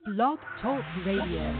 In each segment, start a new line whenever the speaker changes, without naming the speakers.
Blog Talk Radio.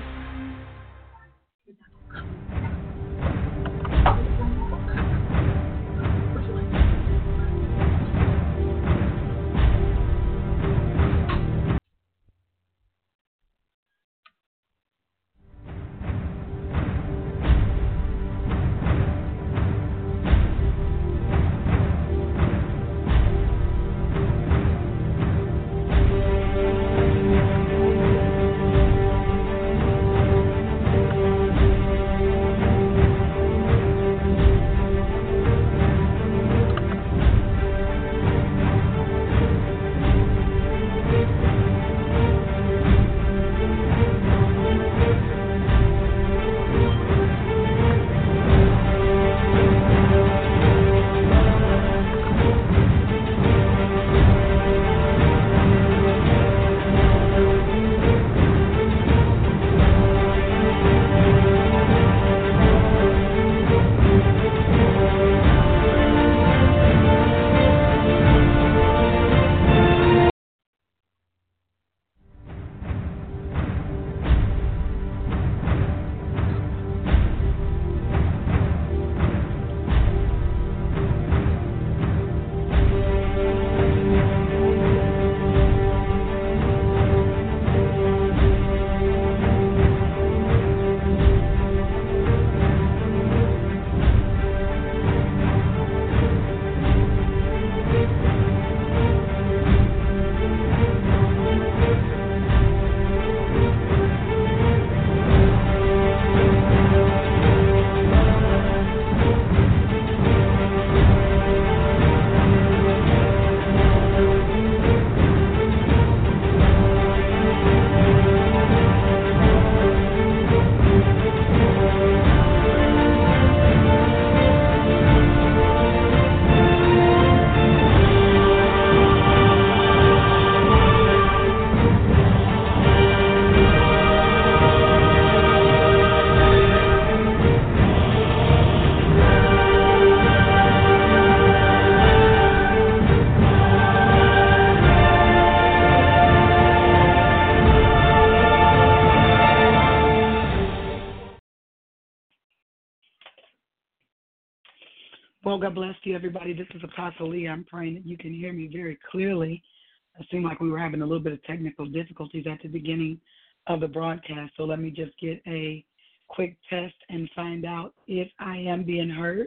Well, God bless you, everybody. This is Apostle Lee. I'm praying that you can hear me very clearly. It seemed like we were having a little bit of technical difficulties at the beginning of the broadcast, so let me just get a quick test and find out if I am being heard.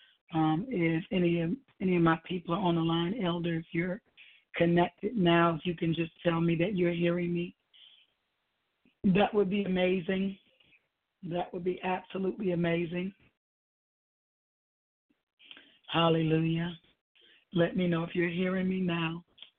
If any of my people are on the line, Elder, if you're connected now, if you can just tell me that you're hearing me, that would be amazing. That would be absolutely amazing. Hallelujah. Let me know if you're hearing me now.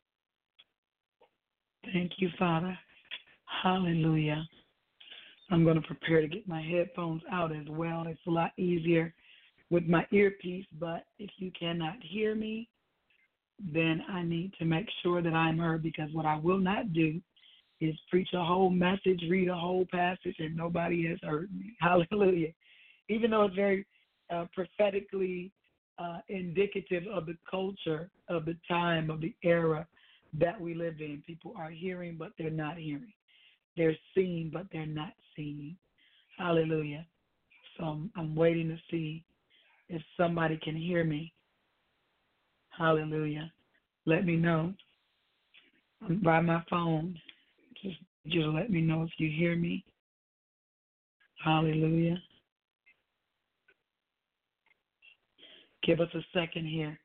Thank you, Father. Hallelujah. I'm going to prepare to get my headphones out as well. It's a lot easier with my earpiece, but if you cannot hear me, then I need to make sure that I'm heard, because what I will not do is preach a whole message, read a whole passage, and nobody has heard me. Hallelujah. Even though it's very prophetically indicative of the culture, of the time, of the era that we live in. People are hearing, but they're not hearing. They're seeing, but they're not seeing. Hallelujah. So I'm waiting to see if somebody can hear me. Hallelujah. Let me know by my phone. Just let me know if you hear me. Hallelujah. Give us a second here.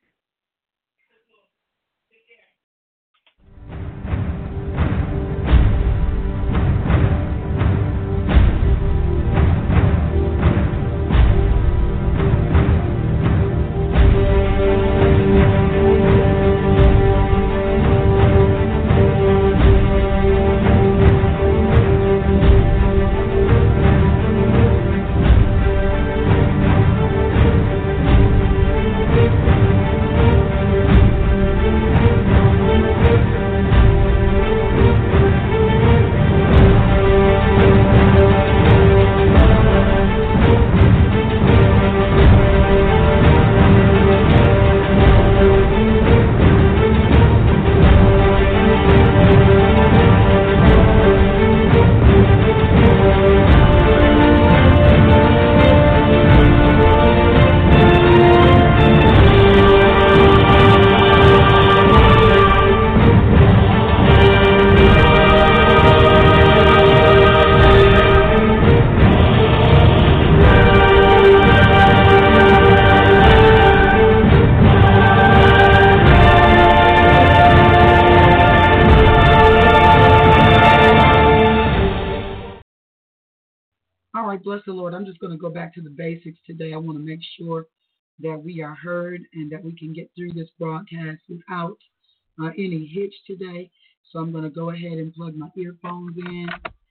right, bless the Lord. I'm just going to go back to the basics today. I want to make sure that we are heard and that we can get through this broadcast without any hitch today. So I'm going to go ahead and plug my earphones in.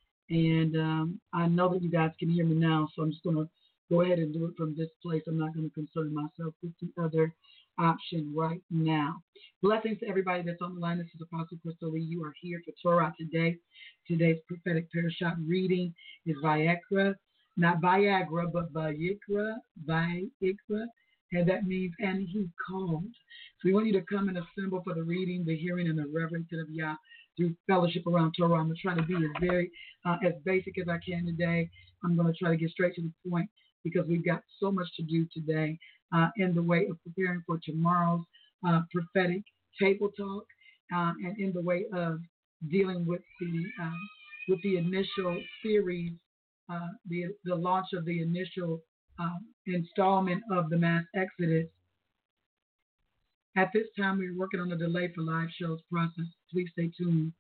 And I know that you guys can hear me now, so I'm just going to go ahead and do it from this place. I'm not going to concern myself with the other option right now. Blessings to everybody that's on the line. This is Apostle Crystal Lee. You are here for Torah today. Today's prophetic parashah reading is Vayikra, not Viagra, but Vayikra, and that means and he called. So we want you to come and assemble for the reading, the hearing, and the reverence of Yah through fellowship around Torah. I'm going to try to be as basic as I can today. I'm going to try to get straight to the point because we've got so much to do today in the way of preparing for tomorrow's prophetic table talk and in the way of dealing with the initial series, the launch of the initial installment of the Mass Exodus. At this time, we're working on a delay for live shows process. Please stay tuned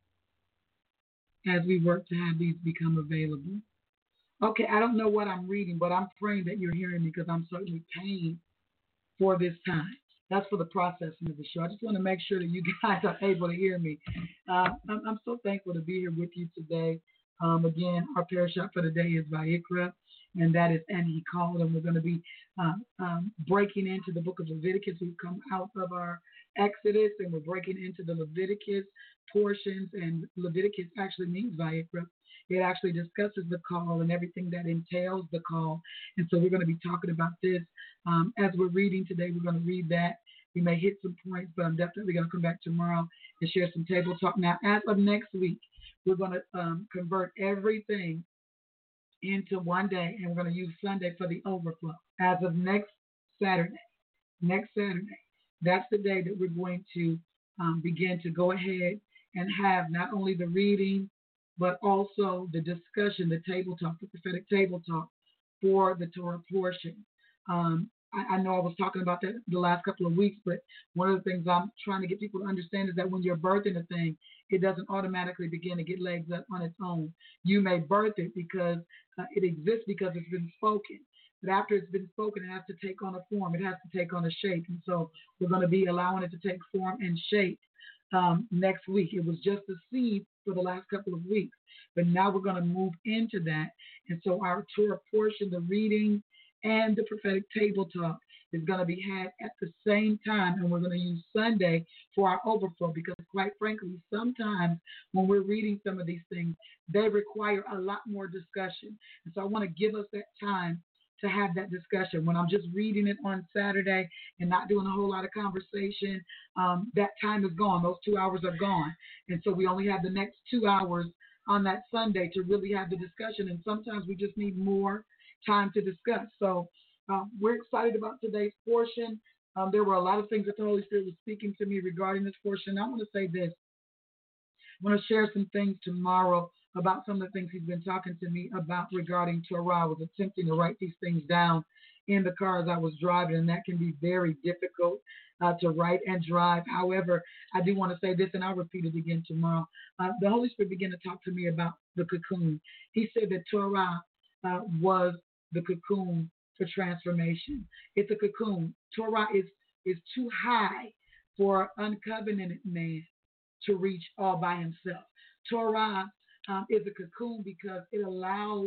as we work to have these become available. Okay, I don't know what I'm reading, but I'm praying that you're hearing me because I'm certainly paying for this time. That's for the processing of the show. I just want to make sure that you guys are able to hear me. I'm so thankful to be here with you today. Again, our parashah for today is Vayikra, and that is and he called, and we're going to be breaking into the book of Leviticus. We've come out of our Exodus, and we're breaking into the Leviticus portions, and Leviticus actually means Vayikra. It actually discusses the call and everything that entails the call. And so we're going to be talking about this. As we're reading today, we're going to read that. We may hit some points, but I'm definitely going to come back tomorrow and share some table talk. Now, as of next week, we're going to convert everything into one day, and we're going to use Sunday for the overflow. As of next Saturday, that's the day that we're going to begin to go ahead and have not only the reading, but also the discussion, the table talk, the prophetic table talk for the Torah portion. I know I was talking about that the last couple of weeks, but one of the things I'm trying to get people to understand is that when you're birthing a thing, it doesn't automatically begin to get legs up on its own. You may birth it because it exists because it's been spoken. But after it's been spoken, it has to take on a form. It has to take on a shape. And so we're going to be allowing it to take form and shape next week. It was just a seed for the last couple of weeks. But now we're going to move into that. And so our Torah portion, the reading, and the prophetic table talk is going to be had at the same time. And we're going to use Sunday for our overflow because, quite frankly, sometimes when we're reading some of these things, they require a lot more discussion. And so I want to give us that time to have that discussion. When I'm just reading it on Saturday and not doing a whole lot of conversation, that time is gone. Those 2 hours are gone. And so we only have the next 2 hours on that Sunday to really have the discussion. And sometimes we just need more time to discuss. So we're excited about today's portion. There were a lot of things that the Holy Spirit was speaking to me regarding this portion. I want to say this. I'm going to share some things tomorrow about some of the things he's been talking to me about regarding Torah. I was attempting to write these things down in the car as I was driving, and that can be very difficult to write and drive. However, I do want to say this, and I'll repeat it again tomorrow. The Holy Spirit began to talk to me about the cocoon. He said that Torah was the cocoon for transformation. It's a cocoon. Torah is too high for uncovenanted man to reach all by himself. Torah is a cocoon because it allows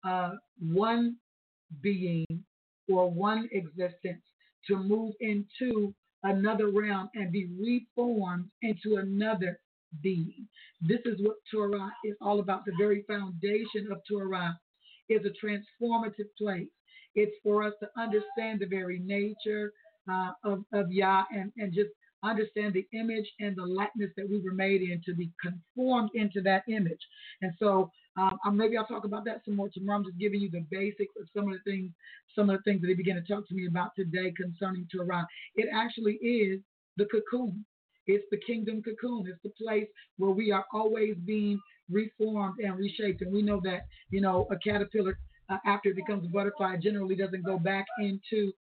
one being or one existence to move into another realm and be reformed into another being. This is what Torah is all about. The very foundation of Torah is a transformative place. It's for us to understand the very nature of Yah and just understand the image and the likeness that we were made in, to be conformed into that image. And so maybe I'll talk about that some more tomorrow. I'm just giving you the basics of some of the things that they began to talk to me about today concerning Torah. It actually is the cocoon. It's the kingdom cocoon. It's the place where we are always being reformed and reshaped. And we know that, a caterpillar, after it becomes a butterfly, generally doesn't go back into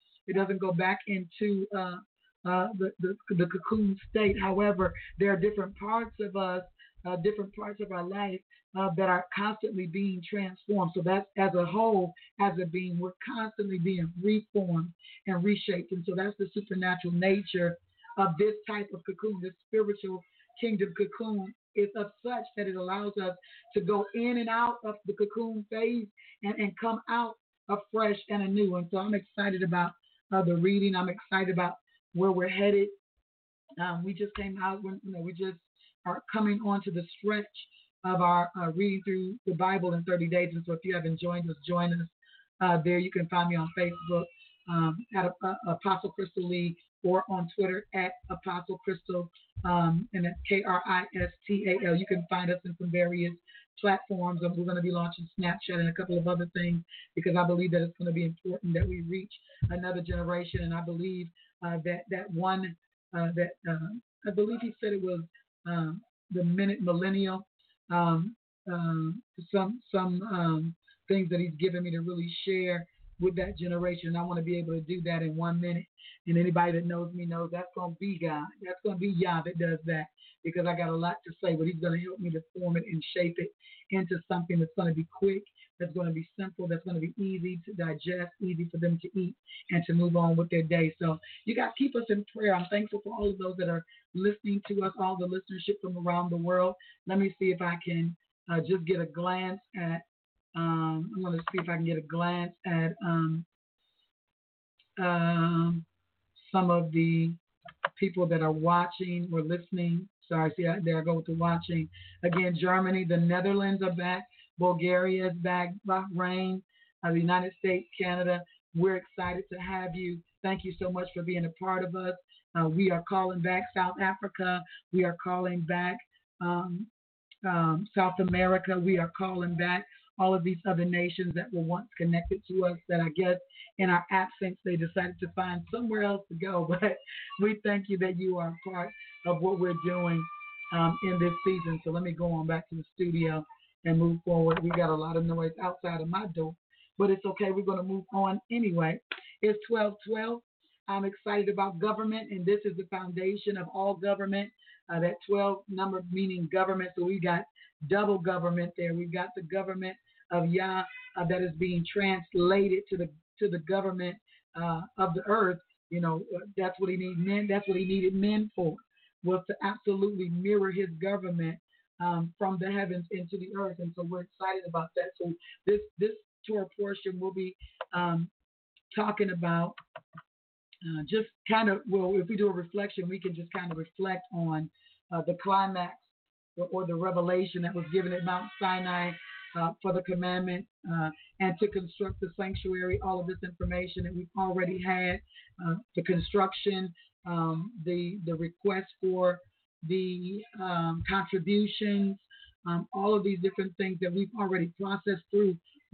the cocoon state. However, there are different parts of us different parts of our life that are constantly being transformed. So that's as a whole, as a being, we're constantly being reformed and reshaped. And so that's the supernatural nature of this type of cocoon, this spiritual kingdom cocoon is of such that it allows us to go in and out of the cocoon phase and come out afresh and anew. And so I'm excited about the reading. I'm excited about where we're headed. We just came out, we just are coming on to the stretch of our reading through the Bible in 30 days. And so if you haven't joined us, join us there. You can find me on Facebook at Apostle Crystal Lee or on Twitter at Apostle Crystal, and that's Kristal. You can find us in some various platforms. We're going to be launching Snapchat and a couple of other things because I believe that it's going to be important that we reach another generation. And I believe that one that I believe he said it was the millennial. Some things that he's given me to really share with that generation. And I want to be able to do that in 1 minute. And anybody that knows me knows that's going to be God. That's going to be Yah that does that because I got a lot to say, but he's going to help me to form it and shape it into something that's going to be quick, that's going to be simple, that's going to be easy to digest, easy for them to eat, and to move on with their day. So you got to keep us in prayer. I'm thankful for all of those that are listening to us, all the listenership from around the world. Let me see if I can just get a glance at, I'm going to see if I can get a glance at some of the people that are watching or listening. Sorry, see, there I go with the watching. Again, Germany, the Netherlands are back. Bulgaria is back. Bahrain, the United States, Canada. We're excited to have you. Thank you so much for being a part of us. We are calling back South Africa. We are calling back South America. We are calling back all of these other nations that were once connected to us that I guess in our absence they decided to find somewhere else to go. But we thank you that you are a part of what we're doing in this season. So let me go on back to the studio and move forward. We got a lot of noise outside of my door, but it's okay. We're going to move on anyway. It's 12:12. I'm excited about government, and this is the foundation of all government. That 12 number meaning government. So we got double government there. We've got the government of Yah that is being translated to the government of the earth. You know, that's what he needed men. That's what he needed men for, was to absolutely mirror his government from the heavens into the earth. And so we're excited about that. So this Torah portion will be talking about just kind of, well, if we do a reflection, we can just kind of reflect on the climax or the revelation that was given at Mount Sinai for the commandment and to construct the sanctuary, all of this information that we've already had, the construction, the request for the contributions, all of these different things that we've already processed through.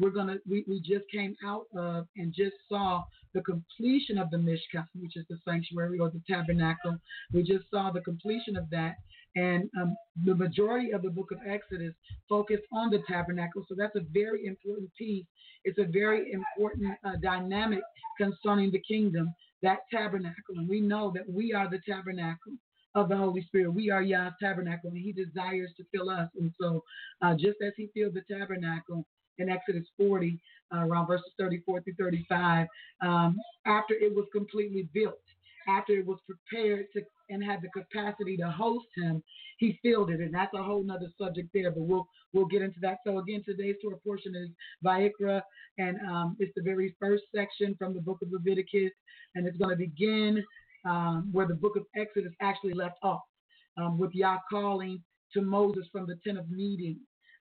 We just came out of and just saw the completion of the Mishkan, which is the sanctuary or the tabernacle. We just saw the completion of that. And the majority of the book of Exodus focused on the tabernacle. So that's a very important piece. It's a very important dynamic concerning the kingdom, that tabernacle. And we know that we are the tabernacle of the Holy Spirit. We are Yah's tabernacle, and he desires to fill us. And so just as he filled the tabernacle in Exodus 40, around verses 34 through 35, after it was completely built, after it was prepared to and had the capacity to host him, he filled it. And that's a whole nother subject there, but we'll get into that. So again, today's Torah portion is Vayikra, and it's the very first section from the book of Leviticus, and it's going to begin where the book of Exodus actually left off, with Yah calling to Moses from the tent of meeting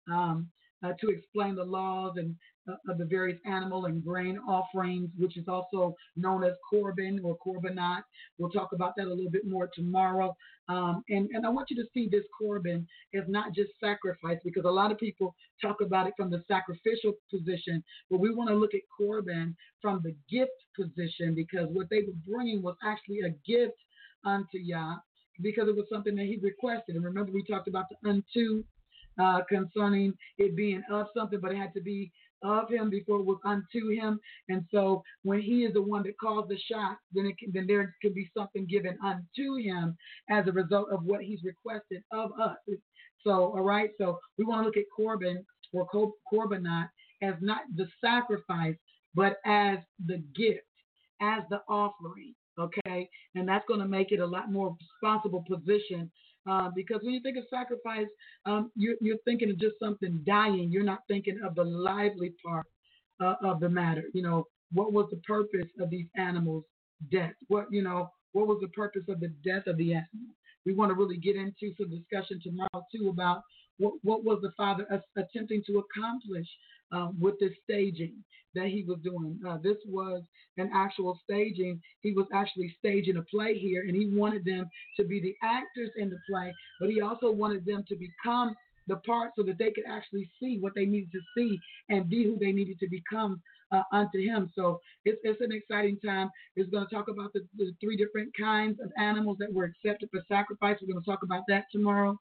to explain the laws and of the various animal and grain offerings, which is also known as Korban or Korbanot. We'll talk about that a little bit more tomorrow. And I want you to see this Korban as not just sacrifice, because a lot of people talk about it from the sacrificial position, but we want to look at Korban from the gift position, because what they were bringing was actually a gift unto Yah, because it was something that he requested. And remember, we talked about the unto concerning it being of something, but it had to be of him before it was unto him. And so when he is the one that calls the shot, then there could be something given unto him as a result of what he's requested of us. So, all right, so we want to look at Corban or Corbanot as not the sacrifice, but as the gift, as the offering, okay? And that's going to make it a lot more responsible position because when you think of sacrifice, you're thinking of just something dying. You're not thinking of the lively part of the matter. You know, what was the purpose of these animals' death? What was the purpose of the death of the animal? We want to really get into some discussion tomorrow too about what was the Father attempting to accomplish with this staging that he was doing. This was an actual staging. He was actually staging a play here, and he wanted them to be the actors in the play, but he also wanted them to become the part so that they could actually see what they needed to see and be who they needed to become unto him. So it's an exciting time. It's going to talk about the three different kinds of animals that were accepted for sacrifice. We're going to talk about that tomorrow.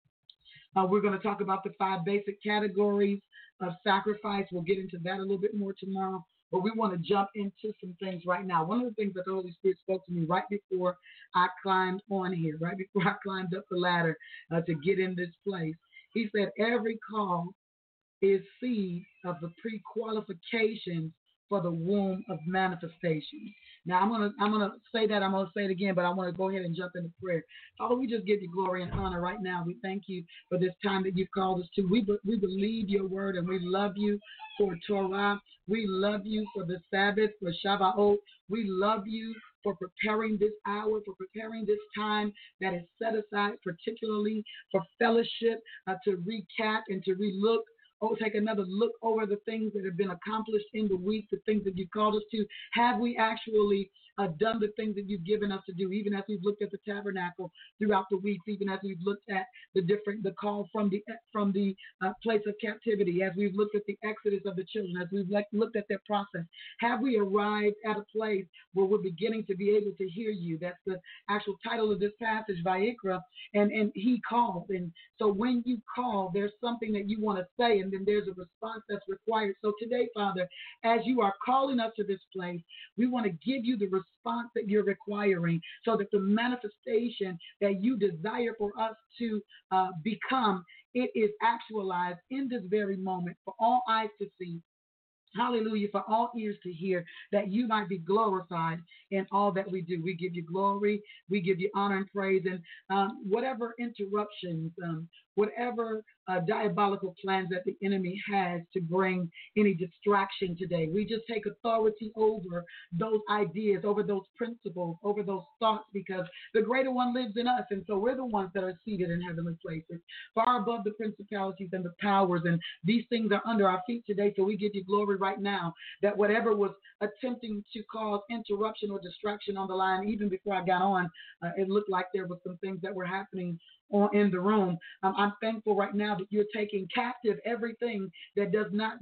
We're going to talk about the 5 basic categories of sacrifice. We'll get into that a little bit more tomorrow. But we want to jump into some things right now. One of the things that the Holy Spirit spoke to me right before I climbed on here, right before I climbed up the ladder to get in this place, he said, every call is seed of the pre-qualifications for the womb of manifestation. Now I'm gonna say that. I'm gonna say it again, but I want to go ahead and jump into prayer. Father, we just give you glory and honor right now. We thank you for this time that you've called us to. We believe your word, and we love you for Torah. We love you for the Sabbath, for Shabbat. We love you for preparing this hour, for preparing this time that is set aside particularly for fellowship, to recap and to relook. Take another look over the things that have been accomplished in the week, the things that you've called us to. Have we actually done the things that you've given us to do, even as we've looked at the tabernacle throughout the weeks, even as we've looked at the call from the place of captivity, as we've looked at the exodus of the children, as we've looked at their process. Have we arrived at a place where we're beginning to be able to hear you? That's the actual title of this passage, Vayikra, and he called. And so when you call, there's something that you want to say, and then there's a response that's required. So today, Father, as you are calling us to this place, we want to give you the response that you're requiring so that the manifestation that you desire for us to become, it is actualized in this very moment for all eyes to see. Hallelujah, for all ears to hear, that you might be glorified in all that we do. We give you glory, we give you honor and praise, and whatever interruptions, whatever diabolical plans that the enemy has to bring any distraction today, we just take authority over those ideas, over those principles, over those thoughts, because the greater one lives in us, and so we're the ones that are seated in heavenly places, far above the principalities and the powers, and these things are under our feet today, so we give you glory right now that whatever was attempting to cause interruption or distraction on the line, even before I got on, it looked like there were some things that were happening in the room. I'm thankful right now that you're taking captive everything that is not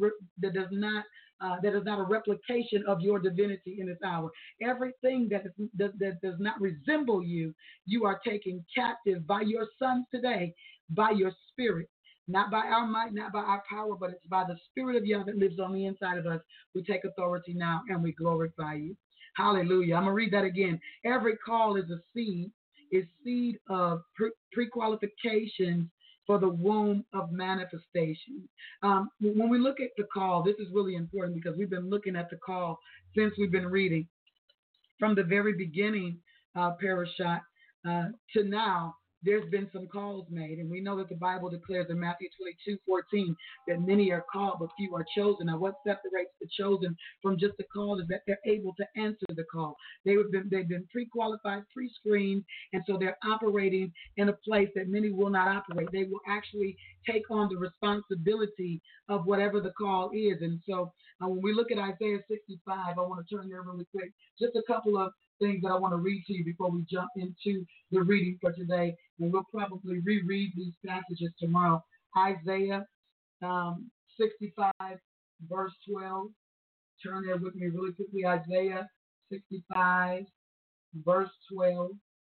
a replication of your divinity in this hour. Everything that does not resemble you, you are taking captive by your sons today, by your spirit. Not by our might, not by our power, but it's by the Spirit of Yah that lives on the inside of us. We take authority now and we glorify you. Hallelujah. I'm going to read that again. Every call is a seed of pre-qualifications for the womb of manifestation. When we look at the call, this is really important because we've been looking at the call since we've been reading. From the very beginning, Parashat, to now, there's been some calls made, and we know that the Bible declares in Matthew 22:14 that many are called, but few are chosen. Now, what separates the chosen from just the call is that they're able to answer the call. They've been pre-qualified, pre-screened, and so they're operating in a place that many will not operate. They will actually take on the responsibility of whatever the call is. And so when we look at Isaiah 65, I want to turn there really quick. Just a couple of things that I want to read to you before we jump into the reading for today. And we'll probably reread these passages tomorrow. Isaiah 65, verse 12. Turn there with me really quickly. Isaiah 65, verse 12.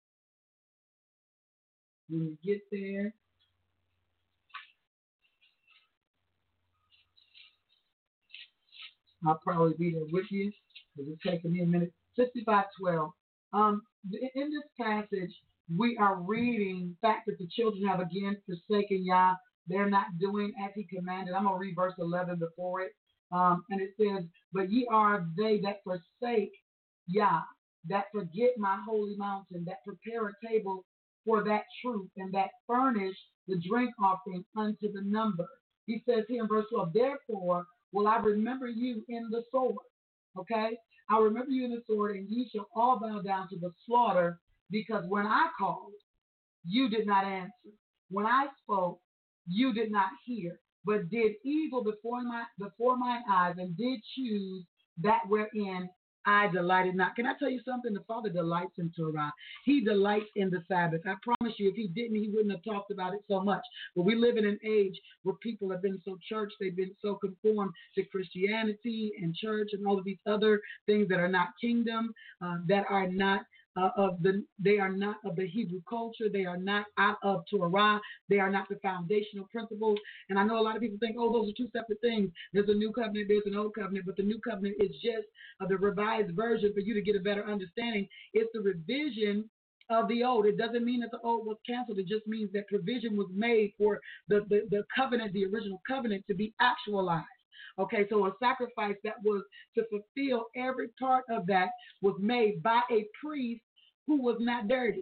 When you get there, I'll probably be there with you because it's taking me a minute. 65:12. In this passage,
we are reading the fact that the children have again forsaken Yah. They're not doing as he commanded. I'm going to read verse 11 before it. And it says, but ye are they that forsake Yah, that forget my holy mountain, that prepare a table for that truth, and that furnish the drink offering unto the number. He says here in verse 12, therefore will I remember you in the sword. Okay? I remember you in the sword, and ye shall all bow down to the slaughter, because when I called, you did not answer. When I spoke, you did not hear, but did evil before mine eyes, and did choose that wherein I delighted not. Can I tell you something? The Father delights in Torah. He delights in the Sabbath. I promise you, if he didn't, he wouldn't have talked about it so much. But we live in an age where people have been so church, they've been so conformed to Christianity and church and all of these other things that are not kingdom, that are not they are not of the Hebrew culture. They are not out of Torah. They are not the foundational principles. And I know a lot of people think, oh, those are two separate things. There's a new covenant, there's an old covenant, but the new covenant is just the revised version for you to get a better understanding. It's the revision of the old. It doesn't mean that the old was canceled. It just means that provision was made for the covenant, the original covenant, to be actualized. Okay, so a sacrifice that was to fulfill every part of that was made by a priest who was not dirty,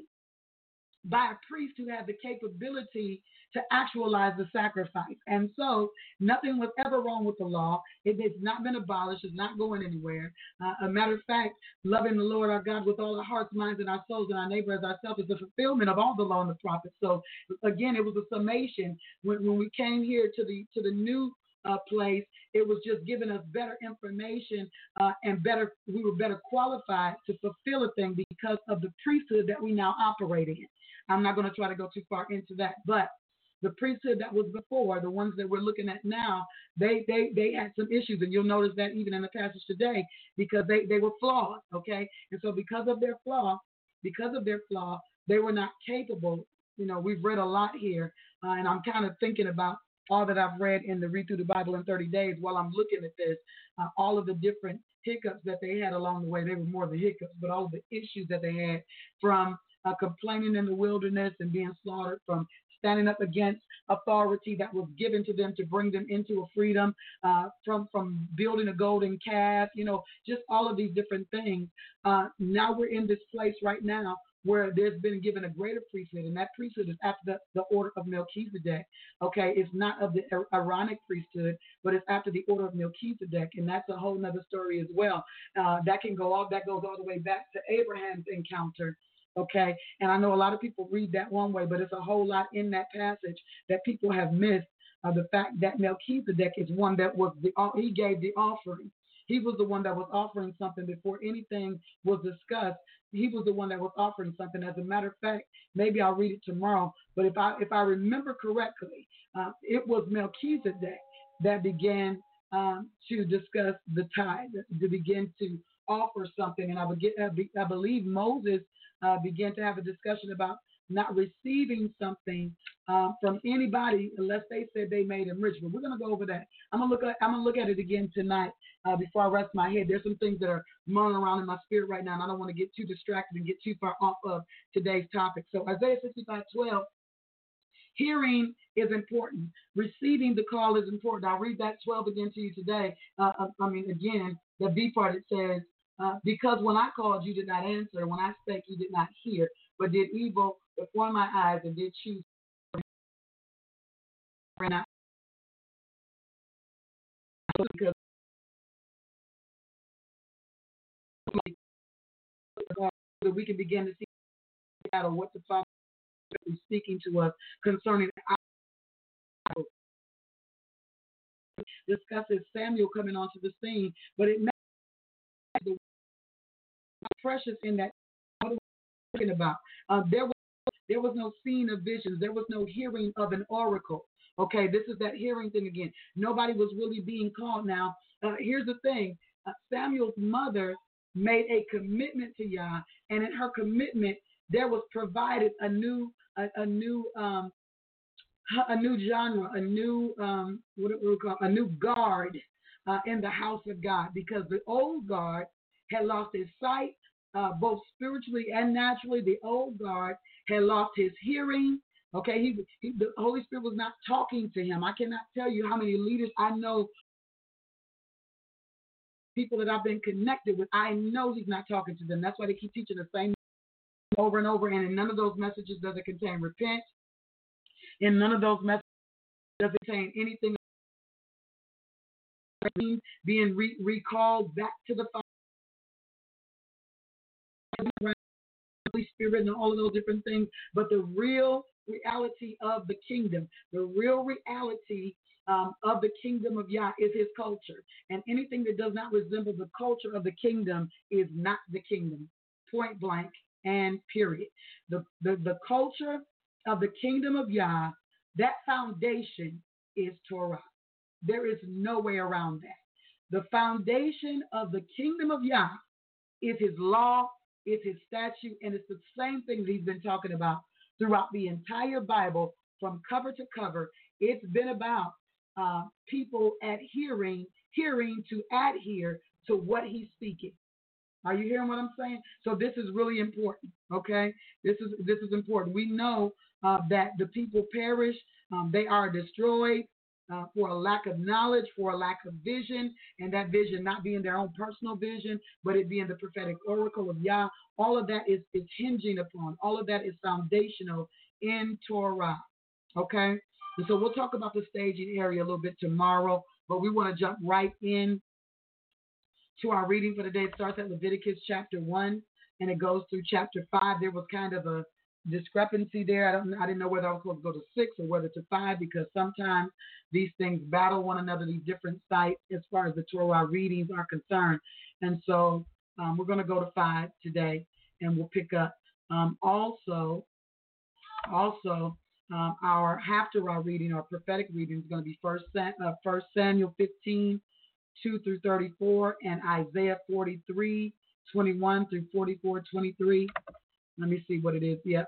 by a priest who had the capability to actualize the sacrifice. And so nothing was ever wrong with the law. It has not been abolished. It's not going anywhere. A matter of fact, loving the Lord our God with all our hearts, minds, and our souls, and our neighbor as ourselves is the fulfillment of all the law and the prophets. So again, it was a summation. When we came here to the new place, it was just giving us better information and we were better qualified to fulfill a thing because of the priesthood that we now operate in. I'm not going to try to go too far into that, but the priesthood that was before, the ones that we're looking at now, they had some issues, and you'll notice that even in the passage today, because they were flawed, okay? And so because of their flaw, they were not capable. You know, we've read a lot here, and I'm kind of thinking about all that I've read in the Read Through the Bible in 30 Days while I'm looking at this, all of the different hiccups that they had along the way. They were more the hiccups, but all of the issues that they had from complaining in the wilderness and being slaughtered, from standing up against authority that was given to them to bring them into a freedom, from building a golden calf, you know, just all of these different things. Now we're in this place right now where there's been given a greater priesthood, and that priesthood is after the order of Melchizedek. Okay, it's not of the Aaronic priesthood, but it's after the order of Melchizedek, and that's a whole nother story as well. That goes all the way back to Abraham's encounter. Okay, and I know a lot of people read that one way, but it's a whole lot in that passage that people have missed. The fact that Melchizedek is one that he gave the offering. He was the one that was offering something before anything was discussed. He was the one that was offering something. As a matter of fact, maybe I'll read it tomorrow. But if I remember correctly, it was Melchizedek that began to discuss the tithe, to begin to offer something. And I believe Moses began to have a discussion about not receiving something from anybody unless they said they made him rich. But we're going to go over that. I'm going to look at it again tonight before I rest my head. There's some things that are mulling around in my spirit right now, and I don't want to get too distracted and get too far off of today's topic. So Isaiah 65:12, hearing is important. Receiving the call is important. I'll read that 12 again to you today. Again, the B part, it says, because when I called, you did not answer. When I spake, you did not hear, but did evil before my eyes and did choose. Because we can begin to see out of what the Father is speaking to us concerning our discusses Samuel coming onto the scene, but it matters the precious in that. What are we talking about? There was no seeing of visions. There was no hearing of an oracle. Okay, this is that hearing thing again. Nobody was really being called. Now, here's the thing. Samuel's mother made a commitment to Yah, and in her commitment, there was provided a new genre, a new guard in the house of God, because the old guard had lost his sight, both spiritually and naturally. The old guard had lost his hearing. Okay, the Holy Spirit was not talking to him. I cannot tell you how many leaders I know, people that I've been connected with. I know he's not talking to them. That's why they keep teaching the same over and over. And in none of those messages does it contain repent. In none of those messages does it contain anything being recalled back to the Holy Spirit and all of those different things. But the real reality of the kingdom, the real reality of the kingdom of Yah is his culture. And anything that does not resemble the culture of the kingdom is not the kingdom. Point blank and period. The culture of the kingdom of Yah, that foundation is Torah. There is no way around that. The foundation of the kingdom of Yah is his law, is his statute, and it's the same things he's been talking about throughout the entire Bible from cover to cover. It's been about people hearing to adhere to what he's speaking. Are you hearing what I'm saying? So this is really important, okay? This is important. We know that the people perish. They are destroyed for a lack of knowledge, for a lack of vision, and that vision not being their own personal vision, but it being the prophetic oracle of Yah. All of that is hinging upon. All of that is foundational in Torah, okay? And so we'll talk about the staging area a little bit tomorrow, but we want to jump right in to our reading for the day. It starts at Leviticus chapter 1, and it goes through chapter 5. There was kind of a discrepancy there. I didn't know whether I was supposed to go to 6 or whether to 5, because sometimes these things battle one another, these different sites, as far as the Torah readings are concerned. And so we're going to go to 5 today, and we'll pick up. Also, our Haftarah reading, our prophetic reading, is going to be 1 Samuel 15, 2 through 34, and Isaiah 43, 21 through 44, 23. Let me see what it is. Yep.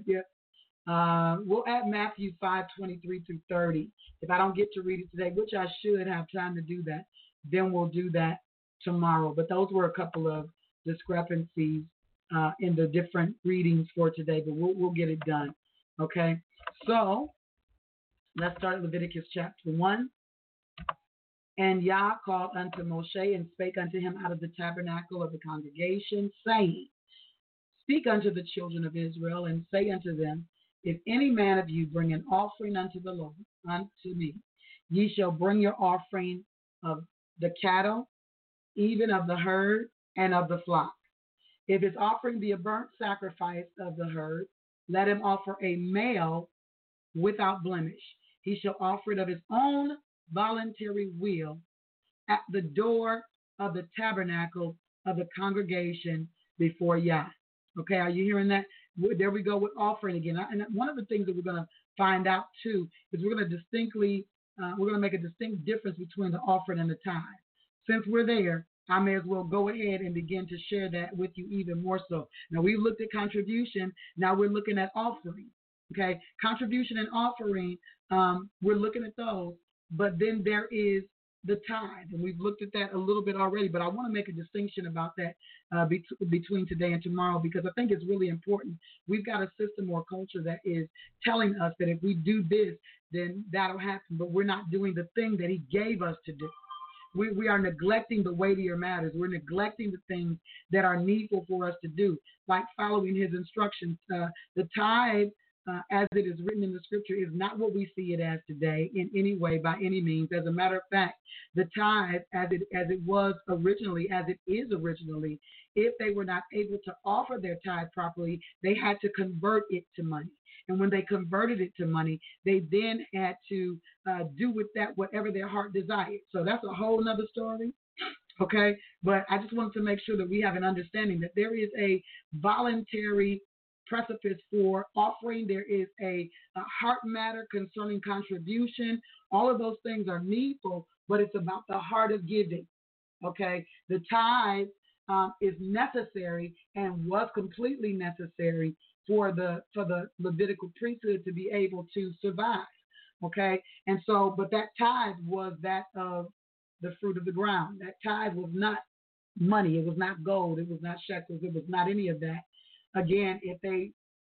We'll add Matthew 5, 23 through 30. If I don't get to read it today, which I should have time to do that, then we'll do that tomorrow. But those were a couple of discrepancies in the different readings for today, but we'll get it done. Okay? So let's start at Leviticus chapter 1. And Yah called unto Moshe and spake unto him out of the tabernacle of the congregation, saying, Speak unto the children of Israel, and say unto them, If any man of you bring an offering unto the Lord, unto me, ye shall bring your offering of the cattle, even of the herd, and of the flock. If his offering be a burnt sacrifice of the herd, let him offer a male without blemish. He shall offer it of his own voluntary will at the door of the tabernacle of the congregation before Yah. Okay, are you hearing that? There we go with offering again. And one of the things that we're going to find out too is we're going to make a distinct difference between the offering and the tithe. Since we're there, I may as well go ahead and begin to share that with you even more so. Now, we've looked at contribution. Now we're looking at offering. Okay, contribution and offering, we're looking at those. But then there is the tithe, and we've looked at that a little bit already. But I want to make a distinction about that between today and tomorrow, because I think it's really important. We've got a system or culture that is telling us that if we do this, then that'll happen. But we're not doing the thing that he gave us to do. We are neglecting the weightier matters. We're neglecting the things that are needful for us to do, like following his instructions. The tithe, as it is written in the scripture, is not what we see it as today in any way, by any means. As a matter of fact, the tithe, as it is originally, if they were not able to offer their tithe properly, they had to convert it to money. And when they converted it to money, they then had to do with that whatever their heart desired. So that's a whole nother story. Okay, but I just wanted to make sure that we have an understanding that there is a voluntary precipice for offering. There is a heart matter concerning contribution. All of those things are needful, but it's about the heart of giving. Okay, the tithe is necessary and was completely necessary for the Levitical priesthood to be able to survive. Okay, and so, but that tithe was that of the fruit of the ground. That tithe was not money. It was not gold. It was not shekels. It was not any of that. Again, if they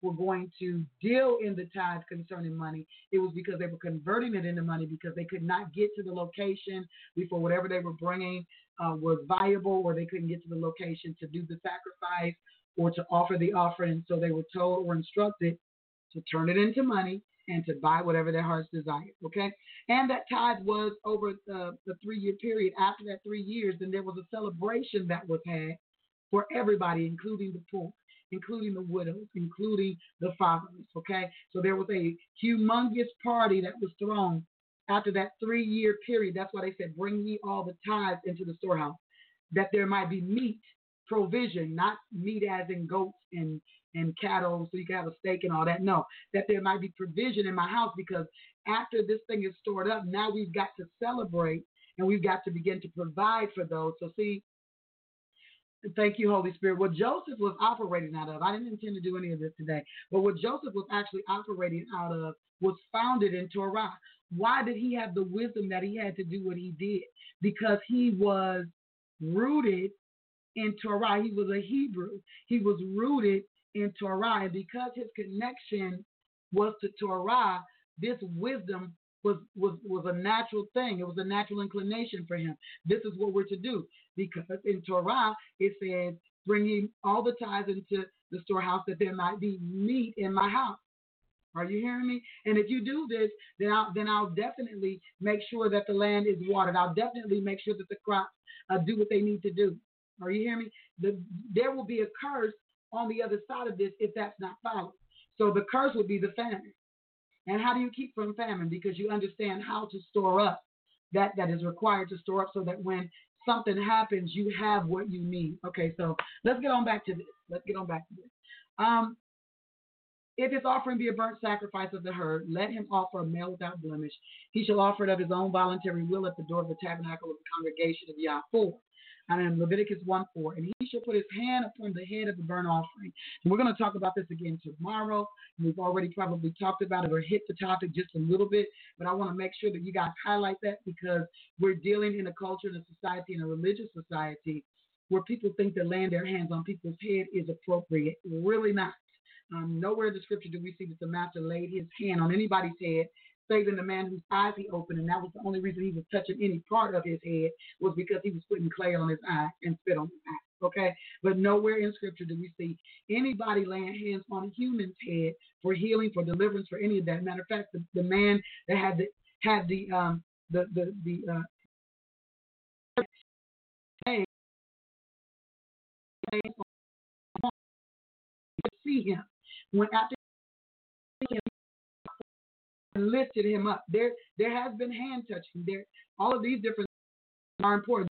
were going to deal in the tithe concerning money, it was because they were converting it into money because they could not get to the location before whatever they were bringing was viable, or they couldn't get to the location to do the sacrifice or to offer the offering. So they were told or instructed to turn it into money and to buy whatever their hearts desired, okay? And that tithe was over the 3-year period. After that 3 years, then there was a celebration that was had for everybody, including the poor, including the widows, including the fatherless, okay? So there was a humongous party that was thrown after that 3-year period. That's why they said, bring ye all the tithes into the storehouse, that there might be meat, provision, not meat as in goats and cattle so you can have a steak and all that. No, that there might be provision in my house, because after this thing is stored up, now we've got to celebrate and we've got to begin to provide for those. So see, thank you, Holy Spirit. What Joseph was operating out of, I didn't intend to do any of this today, but what Joseph was actually operating out of was founded in Torah. Why did he have the wisdom that he had to do what he did? Because he was rooted in Torah. He was a Hebrew. He was rooted in Torah. And because his connection was to Torah, this wisdom was a natural thing. It was a natural inclination for him. This is what we're to do. Because in Torah, it says, bring ye all the tithes into the storehouse that there might be meat in my house. Are you hearing me? And if you do this, then I'll definitely make sure that the land is watered. I'll definitely make sure that the crops do what they need to do. Are you hearing me? There will be a curse on the other side of this if that's not followed. So the curse would be the famine. And how do you keep from famine? Because you understand how to store up that is required to store up, so that when something happens, you have what you need. Okay, so let's get on back to this. If his offering be a burnt sacrifice of the herd, let him offer a male without blemish. He shall offer it of his own voluntary will at the door of the tabernacle of the congregation of Yahweh. And in Leviticus 1:4, and he shall put his hand upon the head of the burnt offering. And we're going to talk about this again tomorrow. We've already probably talked about it or hit the topic just a little bit, but I want to make sure that you guys highlight that, because we're dealing in a culture, in a society, in a religious society, where people think that laying their hands on people's head is appropriate. Really not. Nowhere in the scripture do we see that the master laid his hand on anybody's head, saving the man whose eyes he opened, and that was the only reason he was touching any part of his head, was because he was putting clay on his eye and spit on his eye. Okay, but nowhere in scripture do we see anybody laying hands on a human's head for healing, for deliverance, for any of that. Matter of fact, the man that had see him when after he lifted him up. There has been hand touching. There, all of these different are important.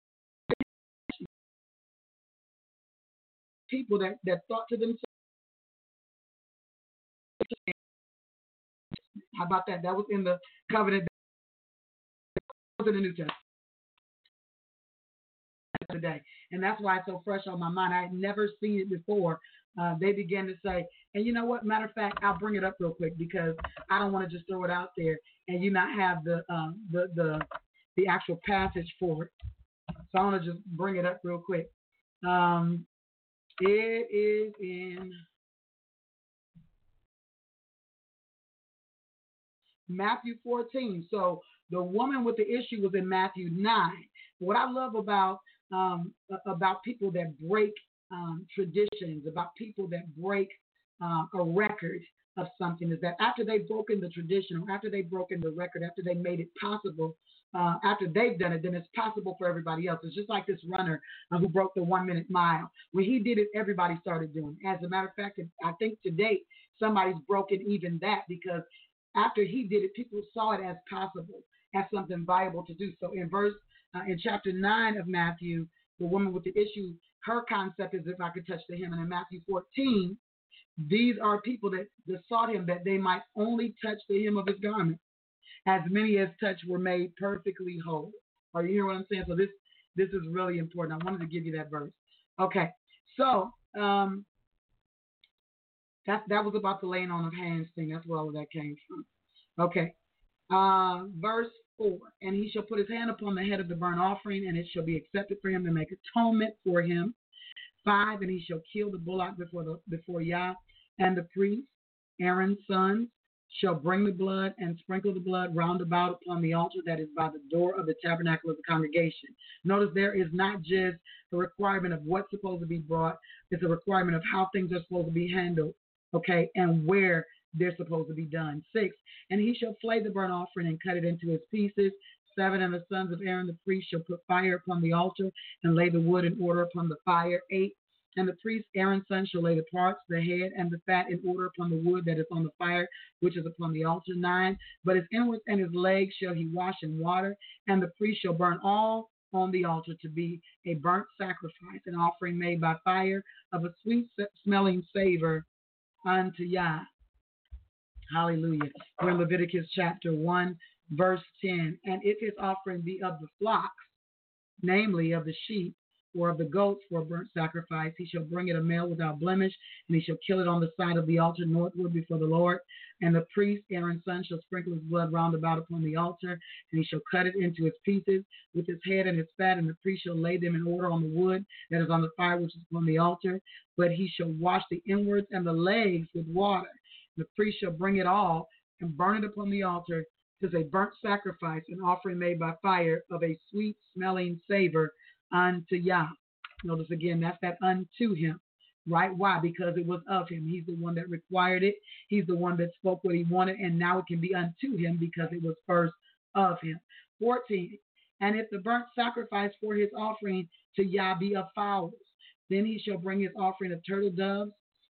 People that thought to themselves, how about that? That was in the covenant. That was in the New Testament today, and that's why it's so fresh on my mind. I had never seen it before. They began to say, and you know what? Matter of fact, I'll bring it up real quick, because I don't want to just throw it out there and you not have the actual passage for it. So I want to just bring it up real quick. It is in Matthew 14. So the woman with the issue was in Matthew 9. What I love about people that break traditions, about people that break a record of something, is that after they've broken the tradition, or after they've broken the record, after they made it possible, after they've done it, then it's possible for everybody else. It's just like this runner who broke the 1-minute mile. When he did it, everybody started doing it. As a matter of fact, I think to date, somebody's broken even that, because after he did it, people saw it as possible, as something viable to do. So in chapter 9 of Matthew, the woman with the issue, her concept is, if I could touch the hem. And in Matthew 14, these are people that sought him that they might only touch the hem of his garment. As many as touched were made perfectly whole. Are you hearing what I'm saying? So this is really important. I wanted to give you that verse. Okay, so that was about the laying on of hands thing. That's where all of that came from. Okay, verse 4. And he shall put his hand upon the head of the burnt offering, and it shall be accepted for him to make atonement for him. 5. And he shall kill the bullock before Yah and the priest, Aaron's sons shall bring the blood and sprinkle the blood round about upon the altar that is by the door of the tabernacle of the congregation. Notice there is not just a requirement of what's supposed to be brought, it's a requirement of how things are supposed to be handled, okay, and where they're supposed to be done. 6, and he shall flay the burnt offering and cut it into his pieces. 7, and the sons of Aaron the priest shall put fire upon the altar and lay the wood in order upon the fire. 8, and the priest Aaron's son shall lay the parts, the head, and the fat in order upon the wood that is on the fire, which is upon the altar. 9, but his inwards and his legs shall he wash in water, and the priest shall burn all on the altar to be a burnt sacrifice, an offering made by fire of a sweet smelling savor unto Yah. Hallelujah. We're in Leviticus chapter 1, verse 10. And if his offering be of the flocks, namely of the sheep, or of the goats for a burnt sacrifice, he shall bring it a male without blemish, and he shall kill it on the side of the altar northward before the Lord. And the priest, Aaron's son, shall sprinkle his blood round about upon the altar, and he shall cut it into its pieces with his head and his fat, and the priest shall lay them in order on the wood that is on the fire, which is upon the altar. But he shall wash the inwards and the legs with water. The priest shall bring it all and burn it upon the altar. It is a burnt sacrifice, an offering made by fire of a sweet smelling savor unto Yah. Notice again, that's that unto him, right? Why? Because it was of him. He's the one that required it. He's the one that spoke what he wanted, and now it can be unto him because it was first of him. 14, and if the burnt sacrifice for his offering to Yah be of fowls, then he shall bring his offering of turtle doves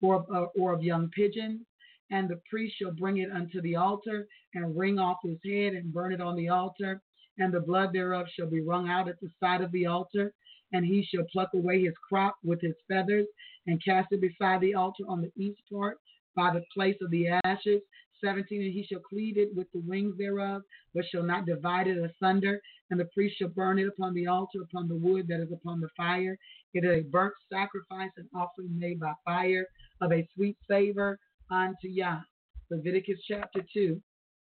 or of young pigeons, and the priest shall bring it unto the altar and wring off his head and burn it on the altar. And the blood thereof shall be wrung out at the side of the altar, and he shall pluck away his crop with his feathers and cast it beside the altar on the east part by the place of the ashes. 17, and he shall cleave it with the wings thereof, but shall not divide it asunder. And the priest shall burn it upon the altar, upon the wood that is upon the fire. It is a burnt sacrifice, an offering made by fire of a sweet savor unto Yah. Leviticus chapter 2.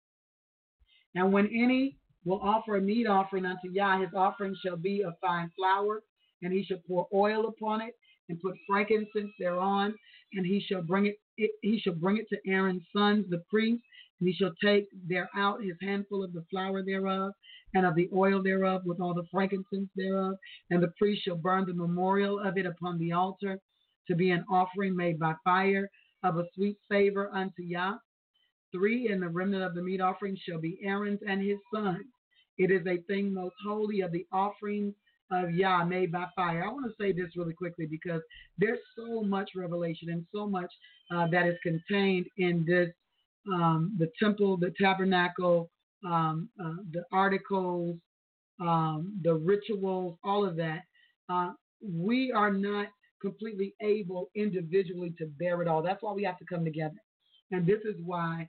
And when any will offer a meat offering unto Yah, his offering shall be of fine flour, and he shall pour oil upon it, and put frankincense thereon, and he shall bring it to Aaron's sons, the priests, and he shall take there out his handful of the flour thereof, and of the oil thereof, with all the frankincense thereof, and the priest shall burn the memorial of it upon the altar, to be an offering made by fire of a sweet savor unto Yah. 3, and the remnant of the meat offering shall be Aaron's and his sons. It is a thing most holy of the offerings of Yah made by fire. I want to say this really quickly because there's so much revelation and so much that is contained in this, the temple, the tabernacle, the articles, the rituals, all of that. We are not completely able individually to bear it all. That's why we have to come together. And this is why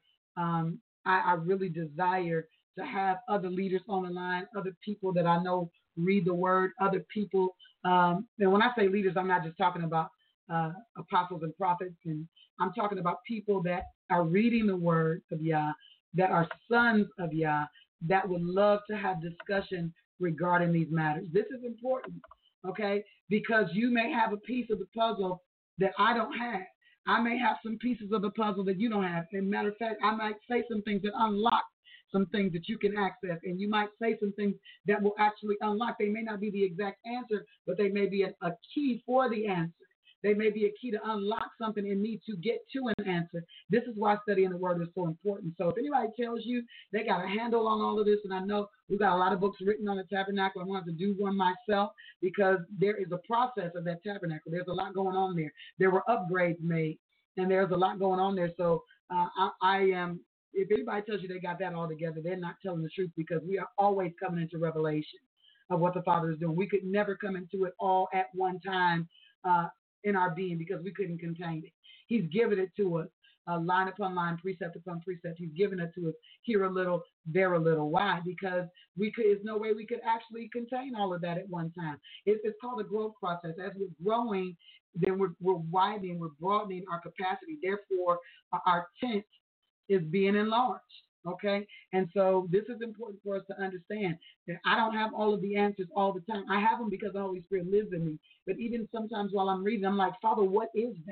I really desire to have other leaders on the line, other people that I know read the word, other people. And when I say leaders, I'm not just talking about apostles and prophets, and I'm talking about people that are reading the word of Yah, that are sons of Yah, that would love to have discussion regarding these matters. This is important, okay? Because you may have a piece of the puzzle that I don't have. I may have some pieces of the puzzle that you don't have. As a matter of fact, I might say some things that unlock some things that you can access, and you might say some things that will actually unlock. They may not be the exact answer, but they may be a key for the answer. They may be a key to unlock something in me to get to an answer. This is why studying the word is so important. So if anybody tells you they got a handle on all of this, and I know we've got a lot of books written on the tabernacle, I wanted to do one myself because there is a process of that tabernacle. There's a lot going on there. There were upgrades made, and there's a lot going on there. So I am, if anybody tells you they got that all together, they're not telling the truth, because we are always coming into revelation of what the Father is doing. We could never come into it all at one time in our being, because we couldn't contain it. He's given it to us, line upon line, precept upon precept. He's given it to us here a little, there a little. Why? Because there's no way we could actually contain all of that at one time. It's called a growth process. As we're growing, then we're widening, we're broadening our capacity. Therefore, our tent is being enlarged. Okay? And so this is important for us to understand that I don't have all of the answers all the time. I have them because the Holy Spirit lives in me. But even sometimes while I'm reading, I'm like, Father, what is that?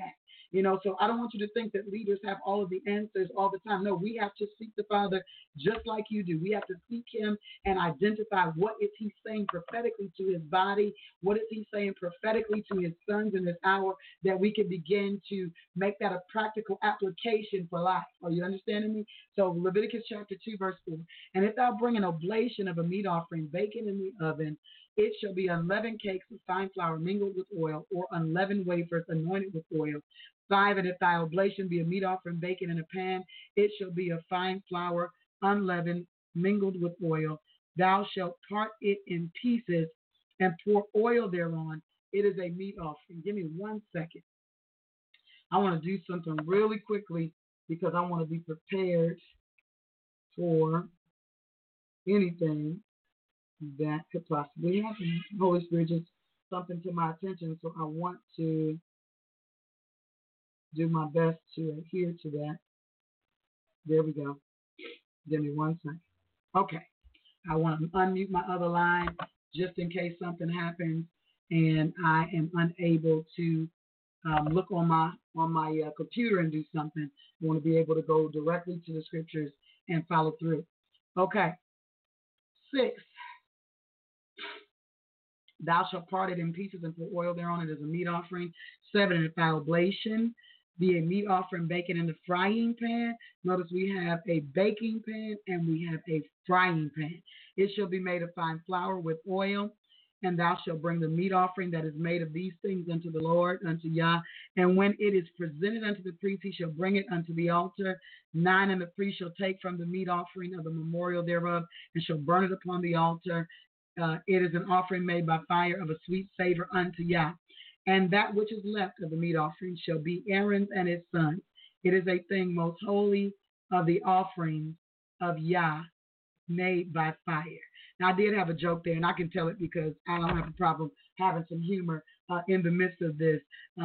So I don't want you to think that leaders have all of the answers all the time. No, we have to seek the Father just like you do. We have to seek him and identify what is he saying prophetically to his body, what is he saying prophetically to his sons in this hour, that we can begin to make that a practical application for life. Are you understanding me? So Leviticus chapter 2, verse 4. And if thou bring an oblation of a meat offering, baking in the oven, it shall be unleavened cakes of fine flour mingled with oil, or unleavened wafers anointed with oil. 5, and if thy oblation be a meat offering baken in a pan, it shall be of fine flour, unleavened, mingled with oil. Thou shalt part it in pieces and pour oil thereon. It is a meat offering. Give me 1 second. I want to do something really quickly because I want to be prepared for anything that could possibly happen. Holy Spirit just something to my attention, so I want to do my best to adhere to that. There we go. Give me 1 second. Okay. I want to unmute my other line just in case something happens and I am unable to look on my computer and do something. I want to be able to go directly to the scriptures and follow through. Okay. 6. Thou shalt part it in pieces and put oil thereon. It is a meat offering. 7, and if thy oblation be a meat offering baking in the frying pan. Notice we have a baking pan and we have a frying pan. It shall be made of fine flour with oil. And thou shalt bring the meat offering that is made of these things unto the Lord, unto Yah. And when it is presented unto the priest, he shall bring it unto the altar. 9, and the priest shall take from the meat offering of the memorial thereof, and shall burn it upon the altar. It is an offering made by fire of a sweet savor unto Yah. And that which is left of the meat offering shall be Aaron's and his sons. It is a thing most holy of the offerings of Yah, made by fire. Now, I did have a joke there, and I can tell it because I don't have a problem having some humor in the midst of this.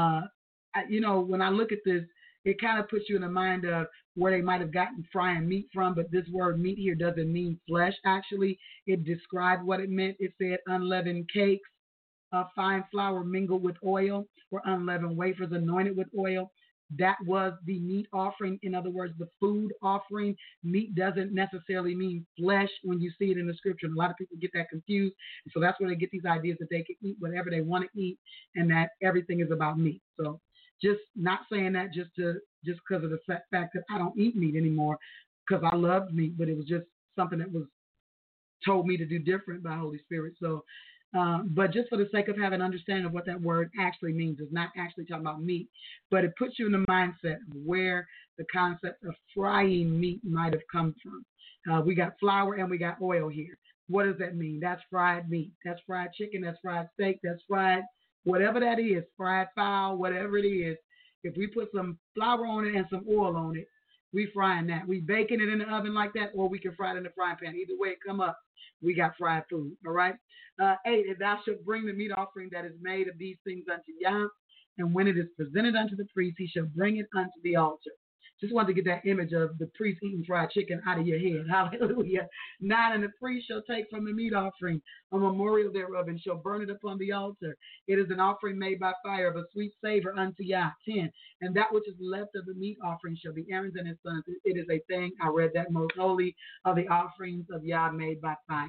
When I look at this, it kind of puts you in the mind of where they might have gotten frying meat from, but this word meat here doesn't mean flesh, actually. It described what it meant. It said unleavened cakes, fine flour mingled with oil, or unleavened wafers anointed with oil. That was the meat offering. In other words, the food offering. Meat doesn't necessarily mean flesh when you see it in the scripture. A lot of people get that confused. And so that's where they get these ideas that they can eat whatever they want to eat and that everything is about meat. So just not saying that just because of the fact that I don't eat meat anymore because I loved meat, but it was just something that was told me to do different by Holy Spirit. So but just for the sake of having an understanding of what that word actually means, it's not actually talking about meat, but it puts you in the mindset of where the concept of frying meat might have come from. We got flour and we got oil here. What does that mean? That's fried meat. That's fried chicken. That's fried steak. That's fried whatever that is, fried fowl, whatever it is. If we put some flour on it and some oil on it, we frying that. We baking it in the oven like that, or we can fry it in the frying pan. Either way it come up, we got fried food. All right. 8, and thou shalt bring the meat offering that is made of these things unto Yah, and when it is presented unto the priest, he shall bring it unto the altar. Just wanted to get that image of the priest eating fried chicken out of your head. Hallelujah. 9, and the priest shall take from the meat offering a memorial thereof, and shall burn it upon the altar. It is an offering made by fire of a sweet savor unto Yah. 10, and that which is left of the meat offering shall be Aaron's and his sons. It is a thing, I read that, most holy of the offerings of Yah made by fire.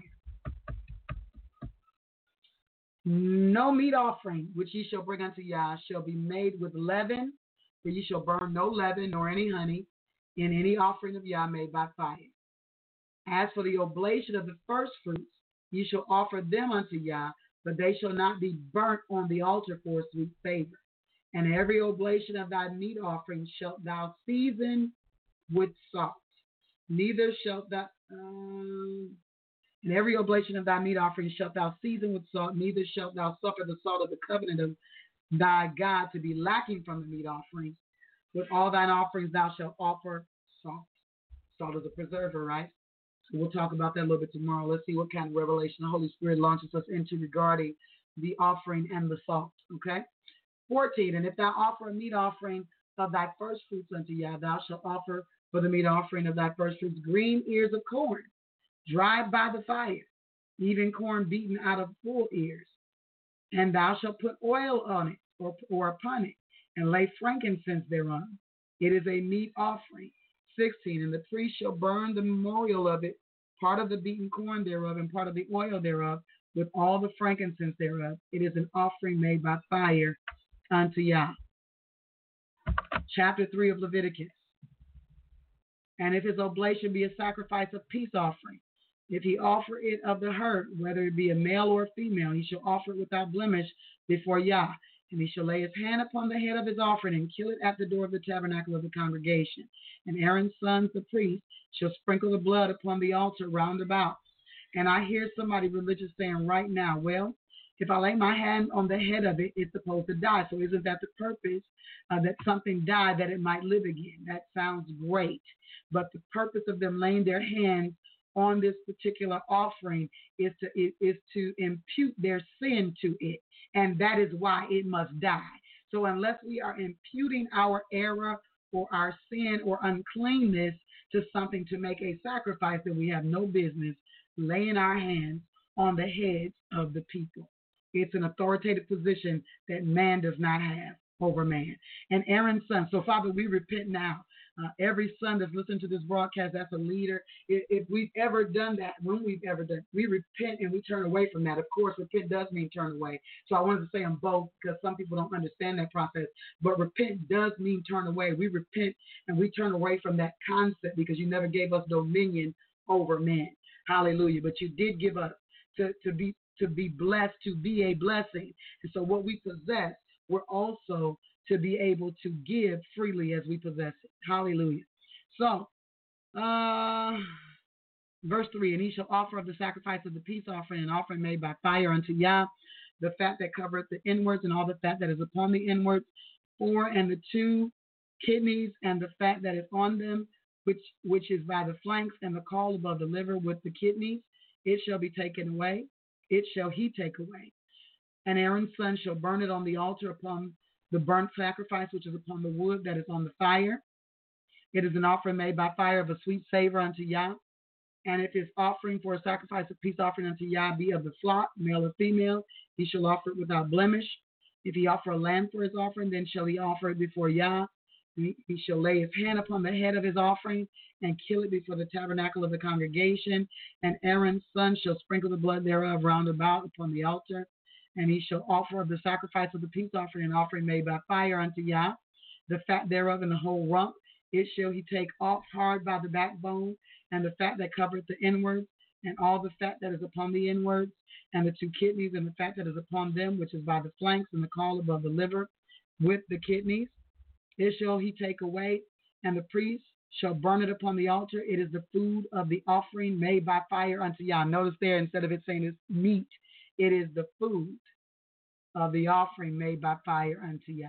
No meat offering which ye shall bring unto Yah shall be made with leaven, for ye shall burn no leaven nor any honey in any offering of Yah made by fire. As for the oblation of the first fruits, ye shall offer them unto Yah, but they shall not be burnt on the altar for a sweet savor. And every oblation of thy meat offering shalt thou season with salt. Neither shalt thou... And every oblation of thy meat offering shalt thou season with salt, neither shalt thou suffer the salt of the covenant of thy God to be lacking from the meat offerings. With all thine offerings thou shalt offer salt. Salt is a preserver, right? So we'll talk about that a little bit tomorrow. Let's see what kind of revelation the Holy Spirit launches us into regarding the offering and the salt, okay? 14, and if thou offer a meat offering of thy first fruits unto Yah, thou shalt offer for the meat offering of thy first fruits green ears of corn, dried by the fire, even corn beaten out of full ears. And thou shalt put oil on it or upon it, and lay frankincense thereon. It is a meat offering. 16. And the priest shall burn the memorial of it, part of the beaten corn thereof, and part of the oil thereof, with all the frankincense thereof. It is an offering made by fire unto Yah. Chapter 3 of Leviticus. And if his oblation be a sacrifice of peace offering, if he offer it of the herd, whether it be a male or a female, he shall offer it without blemish before Yah. And he shall lay his hand upon the head of his offering and kill it at the door of the tabernacle of the congregation. And Aaron's sons, the priests, shall sprinkle the blood upon the altar round about. And I hear somebody religious saying right now, well, if I lay my hand on the head of it, it's supposed to die. So isn't that the purpose, that something died that it might live again? That sounds great. But the purpose of them laying their hands on this particular offering is to impute their sin to it. And that is why it must die. So unless we are imputing our error or our sin or uncleanness to something to make a sacrifice, then we have no business laying our hands on the heads of the people. It's an authoritative position that man does not have over man. And Aaron's son. So, Father, we repent now. Every son that's listening to this broadcast, that's a leader. If we've ever done that, when we've ever done, we repent and we turn away from that. Of course, repent does mean turn away. So I wanted to say them both because some people don't understand that process. But repent does mean turn away. We repent and we turn away from that concept because you never gave us dominion over men. Hallelujah. But you did give us to be blessed, to be a blessing. And so what we possess, we're also to be able to give freely as we possess it. Hallelujah. So, verse 3, and he shall offer of the sacrifice of the peace offering, an offering made by fire unto Yah, the fat that covereth the inwards, and all the fat that is upon the inwards, 4, and the 2 kidneys, and the fat that is on them, which is by the flanks, and the caul above the liver with the kidneys. It shall be taken away. It shall he take away. And Aaron's son shall burn it on the altar upon the burnt sacrifice, which is upon the wood that is on the fire. It is an offering made by fire of a sweet savor unto Yah. And if his offering for a sacrifice of peace offering unto Yah be of the flock, male or female, he shall offer it without blemish. If he offer a lamb for his offering, then shall he offer it before Yah. He shall lay his hand upon the head of his offering and kill it before the tabernacle of the congregation. And Aaron's son shall sprinkle the blood thereof round about upon the altar. And he shall offer of the sacrifice of the peace offering an offering made by fire unto Yah, the fat thereof and the whole rump. It shall he take off hard by the backbone, and the fat that covereth the inwards, and all the fat that is upon the inwards, and the 2 kidneys, and the fat that is upon them, which is by the flanks, and the caul above the liver, with the kidneys. It shall he take away, and the priest shall burn it upon the altar. It is the food of the offering made by fire unto Yah. Notice there, instead of it saying it's meat, it is the food of the offering made by fire unto Yah.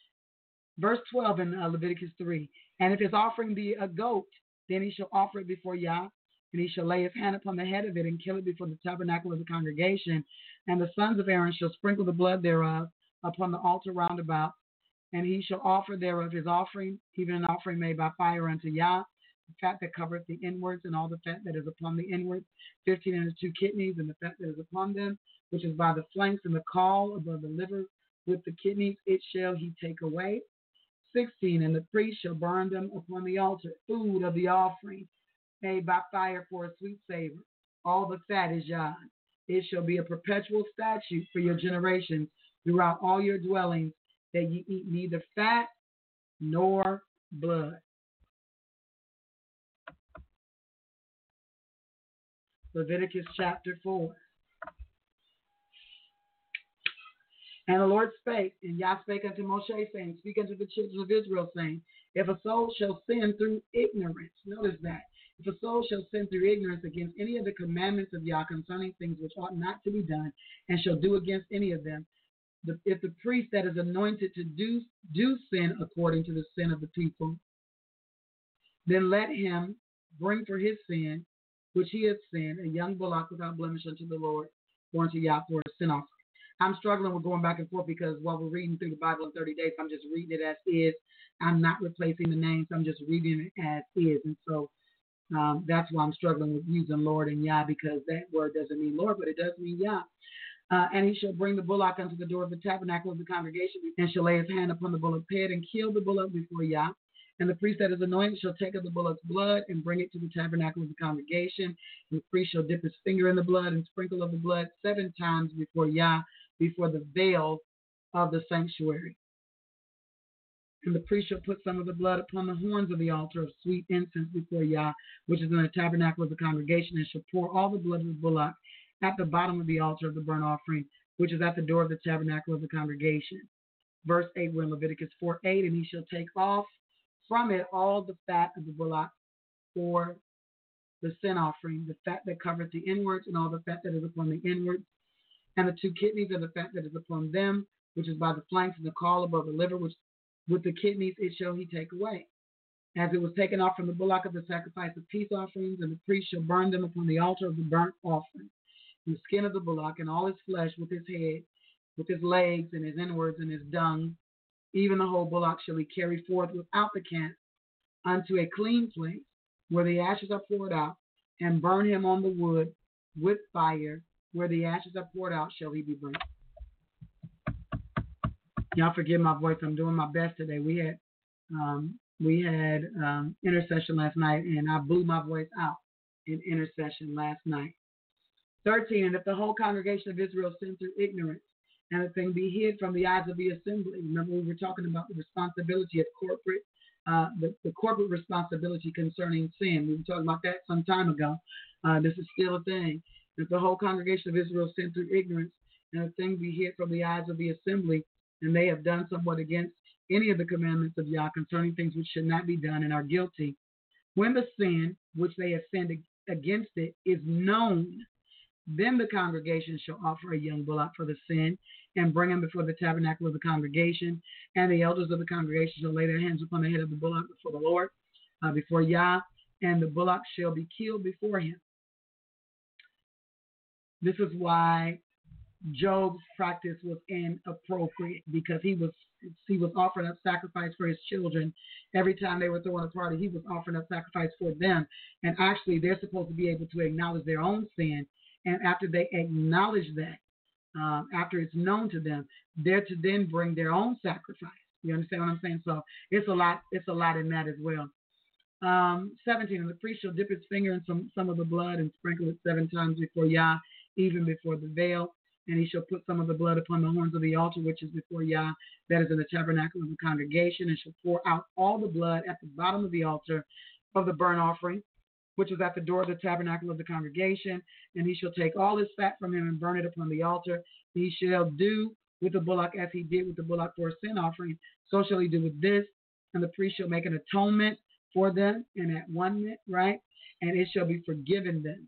Verse 12 in Leviticus 3. And if his offering be a goat, then he shall offer it before Yah, and he shall lay his hand upon the head of it and kill it before the tabernacle of the congregation. And the sons of Aaron shall sprinkle the blood thereof upon the altar round about. And he shall offer thereof his offering, even an offering made by fire unto Yah, the fat that covereth the inwards, and all the fat that is upon the inwards, 15 and the 2 kidneys, and the fat that is upon them, which is by the flanks, and the caul above the liver with the kidneys, it shall he take away. 16, and the priest shall burn them upon the altar, food of the offering, made by fire for a sweet savor. All the fat is Yah. It shall be a perpetual statute for your generations throughout all your dwellings, that ye eat neither fat nor blood. Leviticus chapter 4. And the Lord spake, and Yah spake unto Moshe, saying, speak unto the children of Israel, saying, if a soul shall sin through ignorance, notice that, if a soul shall sin through ignorance against any of the commandments of Yah concerning things which ought not to be done, and shall do against any of them, if the priest that is anointed to do sin according to the sin of the people, then let him bring for his sin, which he has sinned, a young bullock without blemish unto the Lord, or unto Yah for a sin offering. I'm struggling with going back and forth because while we're reading through the Bible in 30 days, I'm just reading it as is. I'm not replacing the names. I'm just reading it as is. And so that's why I'm struggling with using Lord and Yah, because that word doesn't mean Lord, but it does mean Yah. And he shall bring the bullock unto the door of the tabernacle of the congregation, and shall lay his hand upon the bullock's head, and kill the bullock before Yah. And the priest that is anointed shall take of the bullock's blood, and bring it to the tabernacle of the congregation. And the priest shall dip his finger in the blood, and sprinkle of the blood 7 times before Yah, before the veil of the sanctuary. And the priest shall put some of the blood upon the horns of the altar of sweet incense before Yah, which is in the tabernacle of the congregation, and shall pour all the blood of the bullock at the bottom of the altar of the burnt offering, which is at the door of the tabernacle of the congregation. Verse 8, we're in Leviticus 4:8, and he shall take off from it all the fat of the bullock for the sin offering, the fat that covereth the inwards, and all the fat that is upon the inwards, and the 2 kidneys of the fat that is upon them, which is by the flanks, and the caul above the liver, which with the kidneys it shall he take away. As it was taken off from the bullock of the sacrifice of peace offerings, and the priest shall burn them upon the altar of the burnt offering. And the skin of the bullock and all his flesh with his head, with his legs and his inwards and his dung, even the whole bullock shall he carry forth without the camp unto a clean place, where the ashes are poured out, and burn him on the wood with fire. Where the ashes are poured out shall he be burnt. Y'all forgive my voice. I'm doing my best today. We had intercession last night, and I blew my voice out in intercession last night. 13, and if the whole congregation of Israel sin through ignorance, and the thing be hid from the eyes of the assembly. Remember, we were talking about the responsibility of corporate, the corporate responsibility concerning sin. We were talking about that some time ago. This is still a thing. If the whole congregation of Israel sin through ignorance, and the thing be hid from the eyes of the assembly, and they have done somewhat against any of the commandments of Yah concerning things which should not be done, and are guilty, when the sin which they have sinned against it is known, then the congregation shall offer a young bullock for the sin, and bring him before the tabernacle of the congregation. And the elders of the congregation shall lay their hands upon the head of the bullock before the Lord, before Yah, and the bullock shall be killed before him. This is why Job's practice was inappropriate, because he was offering up sacrifice for his children. Every time they were throwing a party, he was offering up sacrifice for them. And actually, they're supposed to be able to acknowledge their own sin. And after they acknowledge that, after it's known to them, they're to then bring their own sacrifice. You understand what I'm saying? So it's a lot in that as well. 17, and the priest shall dip his finger in some of the blood and sprinkle it 7 times before Yah, even before the veil. And he shall put some of the blood upon the horns of the altar, which is before Yah, that is in the tabernacle of the congregation, and shall pour out all the blood at the bottom of the altar of the burnt offering, which is at the door of the tabernacle of the congregation. And he shall take all his fat from him and burn it upon the altar. He shall do with the bullock as he did with the bullock for a sin offering. So shall he do with this. And the priest shall make an atonement for them in that 1 minute, right? And it shall be forgiven them.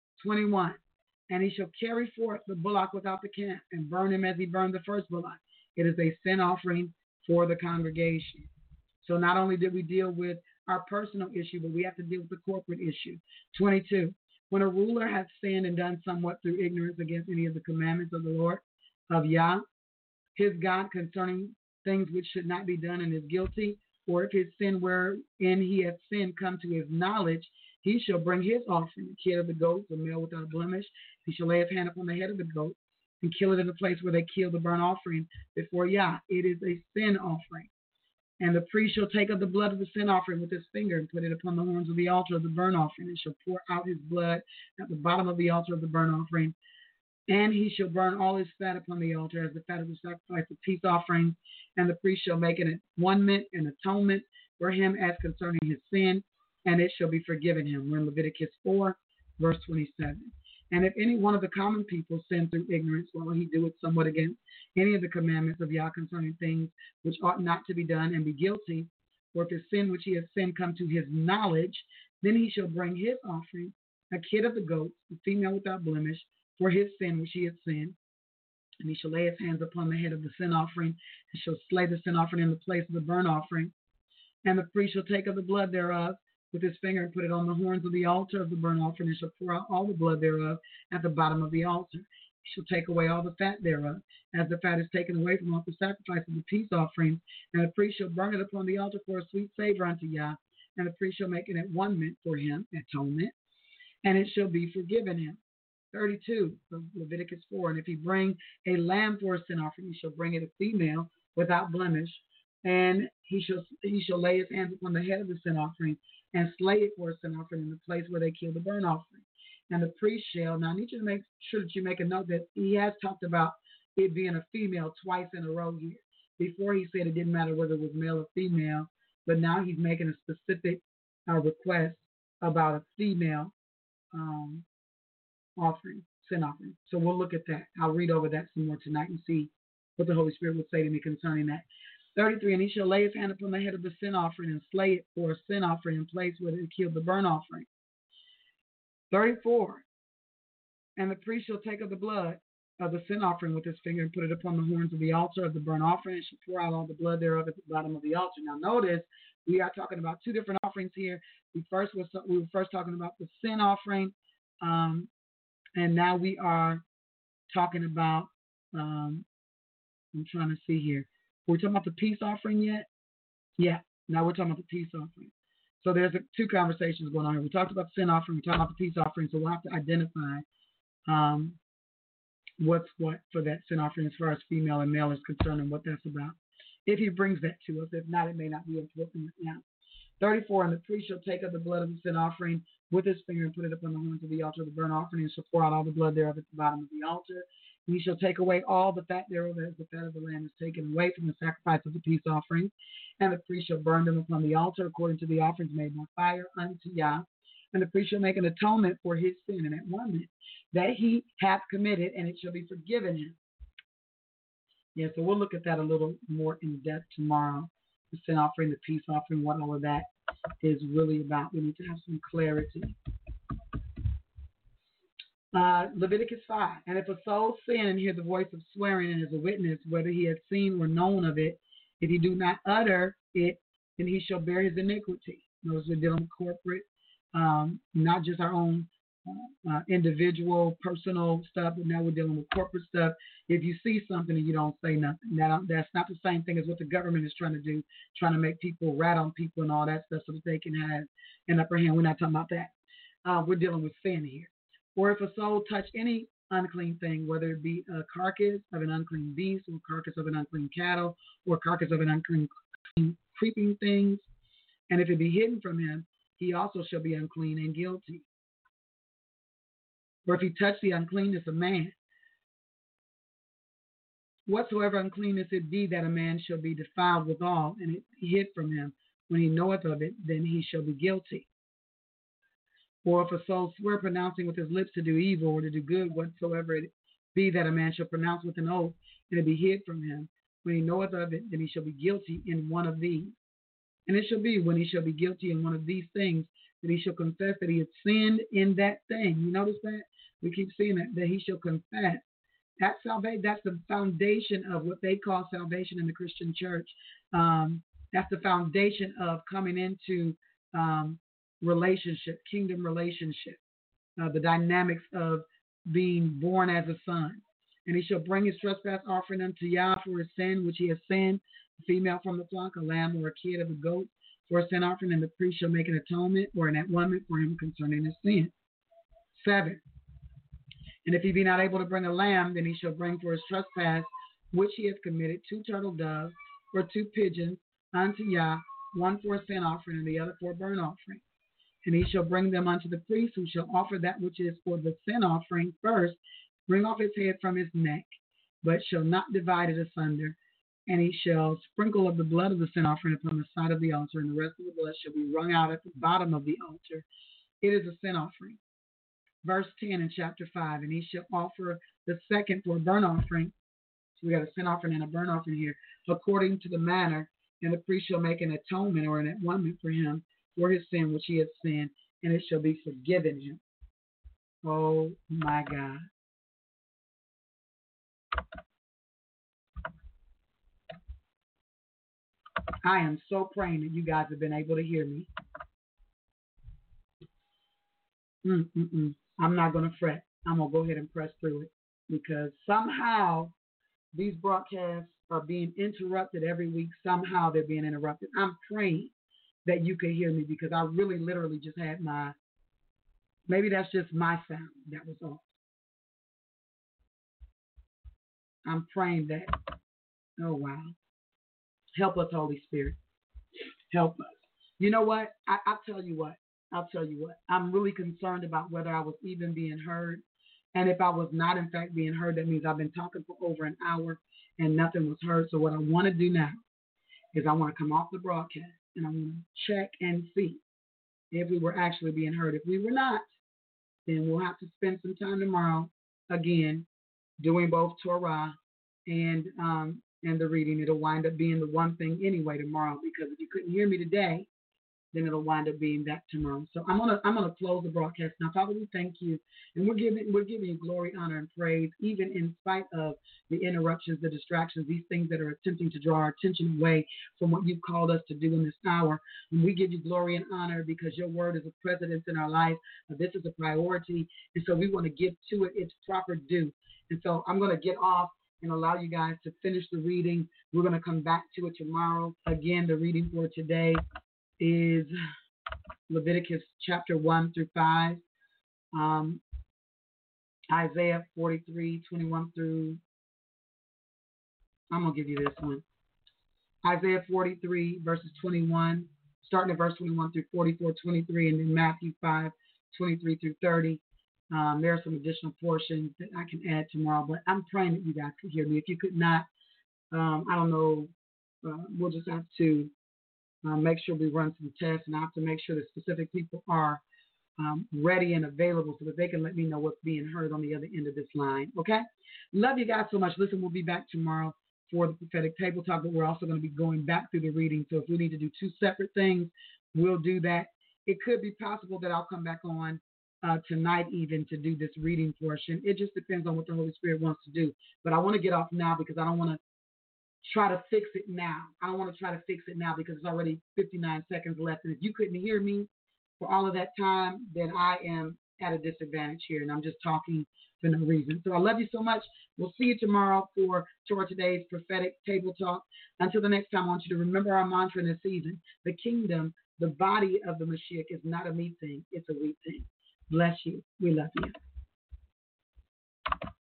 21. And he shall carry forth the bullock without the camp, and burn him as he burned the first bullock. It is a sin offering for the congregation. So not only did we deal with our personal issue, but we have to deal with the corporate issue. 22. When a ruler has sinned and done somewhat through ignorance against any of the commandments of the Lord, of Yah, his God, concerning things which should not be done, and is guilty, or if his sin wherein he hath sinned come to his knowledge, he shall bring his offering, the kid of the goat, the male without blemish. He shall lay his hand upon the head of the goat and kill it in the place where they kill the burnt offering before Yah. It is a sin offering. And the priest shall take of the blood of the sin offering with his finger and put it upon the horns of the altar of the burnt offering, and shall pour out his blood at the bottom of the altar of the burnt offering. And he shall burn all his fat upon the altar as the fat of the sacrifice of peace offerings. And the priest shall make an atonement for him as concerning his sin, and it shall be forgiven him. We're in Leviticus 4, verse 27. And if any one of the common people sin through ignorance, while he doeth somewhat against any of the commandments of Yah concerning things which ought not to be done, and be guilty, or if his sin which he has sinned come to his knowledge, then he shall bring his offering, a kid of the goats, a female without blemish, for his sin which he has sinned. And he shall lay his hands upon the head of the sin offering, and shall slay the sin offering in the place of the burnt offering. And the priest shall take of the blood thereof with his finger and put it on the horns of the altar of the burnt offering, and shall pour out all the blood thereof at the bottom of the altar. He shall take away all the fat thereof, as the fat is taken away from off the sacrifice of the peace offering. And the priest shall burn it upon the altar for a sweet savor unto Yah. And the priest shall make it at 1 minute for him, atonement, and it shall be forgiven him. 32 of Leviticus 4. And if he bring a lamb for a sin offering, he shall bring it a female without blemish, and he shall lay his hands upon the head of the sin offering and slay it for a sin offering in the place where they kill the burnt offering. And the priest shall, now I need you to make sure that you make a note that he has talked about it being a female twice in a row here. Before he said it didn't matter whether it was male or female, but now he's making a specific request about a female offering, sin offering. So we'll look at that. I'll read over that some more tonight and see what the Holy Spirit would say to me concerning that. 33, and he shall lay his hand upon the head of the sin offering and slay it for a sin offering in place where they killed the burnt offering. 34, and the priest shall take of the blood of the sin offering with his finger and put it upon the horns of the altar of the burnt offering, and shall pour out all the blood thereof at the bottom of the altar. Now notice, we are talking about two different offerings here. We were first talking about the sin offering, and now we are talking about, I'm trying to see here. We're talking about the peace offering yet? Yeah, now we're talking about the peace offering. So there's two conversations going on here. We talked about the sin offering, we talked about the peace offering, so we'll have to identify what's what for that sin offering as far as female and male is concerned and what that's about. If he brings that to us. If not, it may not be important now. 34, and the priest shall take of the blood of the sin offering with his finger and put it upon the horns of the altar of the burnt offering, and shall pour out all the blood thereof at the bottom of the altar. And he shall take away all the fat thereof, as the fat of the lamb is taken away from the sacrifice of the peace offering. And the priest shall burn them upon the altar according to the offerings made by fire unto Yah. And the priest shall make an atonement for his sin and that one that he hath committed, and it shall be forgiven him. Yeah, so we'll look at that a little more in depth tomorrow. The sin offering, the peace offering, what all of that is really about. We need to have some clarity. Leviticus 5. And if a soul sin and hear the voice of swearing and is a witness, whether he has seen or known of it, if he do not utter it, then he shall bear his iniquity. Notice we're dealing with corporate, not just our own individual, personal stuff, but now we're dealing with corporate stuff. If you see something and you don't say nothing, that's not the same thing as what the government is trying to do, trying to make people rat on people and all that stuff so that they can have an upper hand. We're not talking about that. We're dealing with sin here. Or if a soul touch any unclean thing, whether it be a carcass of an unclean beast, or carcass of an unclean cattle, or carcass of an unclean creeping things, and if it be hidden from him, he also shall be unclean and guilty. Or if he touch the uncleanness of man, whatsoever uncleanness it be that a man shall be defiled withal, and it hid from him, when he knoweth of it, then he shall be guilty. Or if a soul swear pronouncing with his lips to do evil or to do good, whatsoever it be that a man shall pronounce with an oath, and it be hid from him, when he knoweth of it, then he shall be guilty in one of these. And it shall be, when he shall be guilty in one of these things, that he shall confess that he had sinned in that thing. You notice that? We keep seeing that he shall confess. That's salvation. That's the foundation of what they call salvation in the Christian church. That's the foundation of coming into relationship, kingdom relationship, the dynamics of being born as a son. And he shall bring his trespass offering unto Yah for his sin, which he has sinned, a female from the flock, a lamb or a kid of a goat for a sin offering, and the priest shall make an atonement or an atonement for him concerning his sin. 7. And if he be not able to bring a lamb, then he shall bring for his trespass, which he has committed, 2 turtle doves or 2 pigeons unto Yah, one for a sin offering and the other for a burnt offering. And he shall bring them unto the priest, who shall offer that which is for the sin offering first, bring off his head from his neck, but shall not divide it asunder. And he shall sprinkle of the blood of the sin offering upon the side of the altar, and the rest of the blood shall be wrung out at the bottom of the altar. It is a sin offering. Verse 10 in chapter 5, and he shall offer the second for a burnt offering. So we got a sin offering and a burnt offering here, according to the manner, and the priest shall make an atonement or an atonement for him for his sin which he has sinned, and it shall be forgiven him. Oh my God. I am so praying that you guys have been able to hear me. I'm not going to fret. I'm going to go ahead and press through it, because somehow these broadcasts are being interrupted every week. Somehow they're being interrupted. I'm praying that you can hear me, because I really literally just had maybe that's just my sound that was off. I'm praying that, oh, wow. Help us, Holy Spirit. Help us. You know what? I'll tell you what. I'll tell you what. I'm really concerned about whether I was even being heard. And if I was not, in fact, being heard, that means I've been talking for over an hour and nothing was heard. So what I want to do now is I want to come off the broadcast and I want to check and see if we were actually being heard. If we were not, then we'll have to spend some time tomorrow, again, doing both Torah and the reading. It'll wind up being the one thing anyway tomorrow, because if you couldn't hear me today, then it'll wind up being that tomorrow. So I'm gonna close the broadcast now. Father, we thank you, and we're giving you glory, honor, and praise, even in spite of the interruptions, the distractions, these things that are attempting to draw our attention away from what you've called us to do in this hour. And we give you glory and honor because your word is a precedence in our life. This is a priority, and so we want to give to it its proper due. And so I'm going to get off and allow you guys to finish the reading. We're going to come back to it tomorrow. Again, the reading for today is Leviticus chapter 1 through 5, Isaiah 43, 21 through, I'm going to give you this one. Isaiah 43, verses 21, starting at verse 21 through 44, 23, and then Matthew 5, 23 through 30. There are some additional portions that I can add tomorrow, but I'm praying that you guys can hear me. If you could not, I don't know, we'll just have to make sure we run some tests, and I have to make sure that specific people are ready and available so that they can let me know what's being heard on the other end of this line. Okay? Love you guys so much. Listen, we'll be back tomorrow for the prophetic table talk, but we're also going to be going back through the reading. So if we need to do two separate things, we'll do that. It could be possible that I'll come back on tonight even to do this reading portion. It just depends on what the Holy Spirit wants to do. But I want to get off now because I don't want to try to fix it now. I don't want to try to fix it now because it's already 59 seconds left. And if you couldn't hear me for all of that time, then I am at a disadvantage here, and I'm just talking for no reason. So I love you so much. We'll see you tomorrow for today's prophetic table talk. Until the next time, I want you to remember our mantra in this season. The kingdom, the body of the Mashiach, is not a me thing. It's a we thing. Bless you. We love you.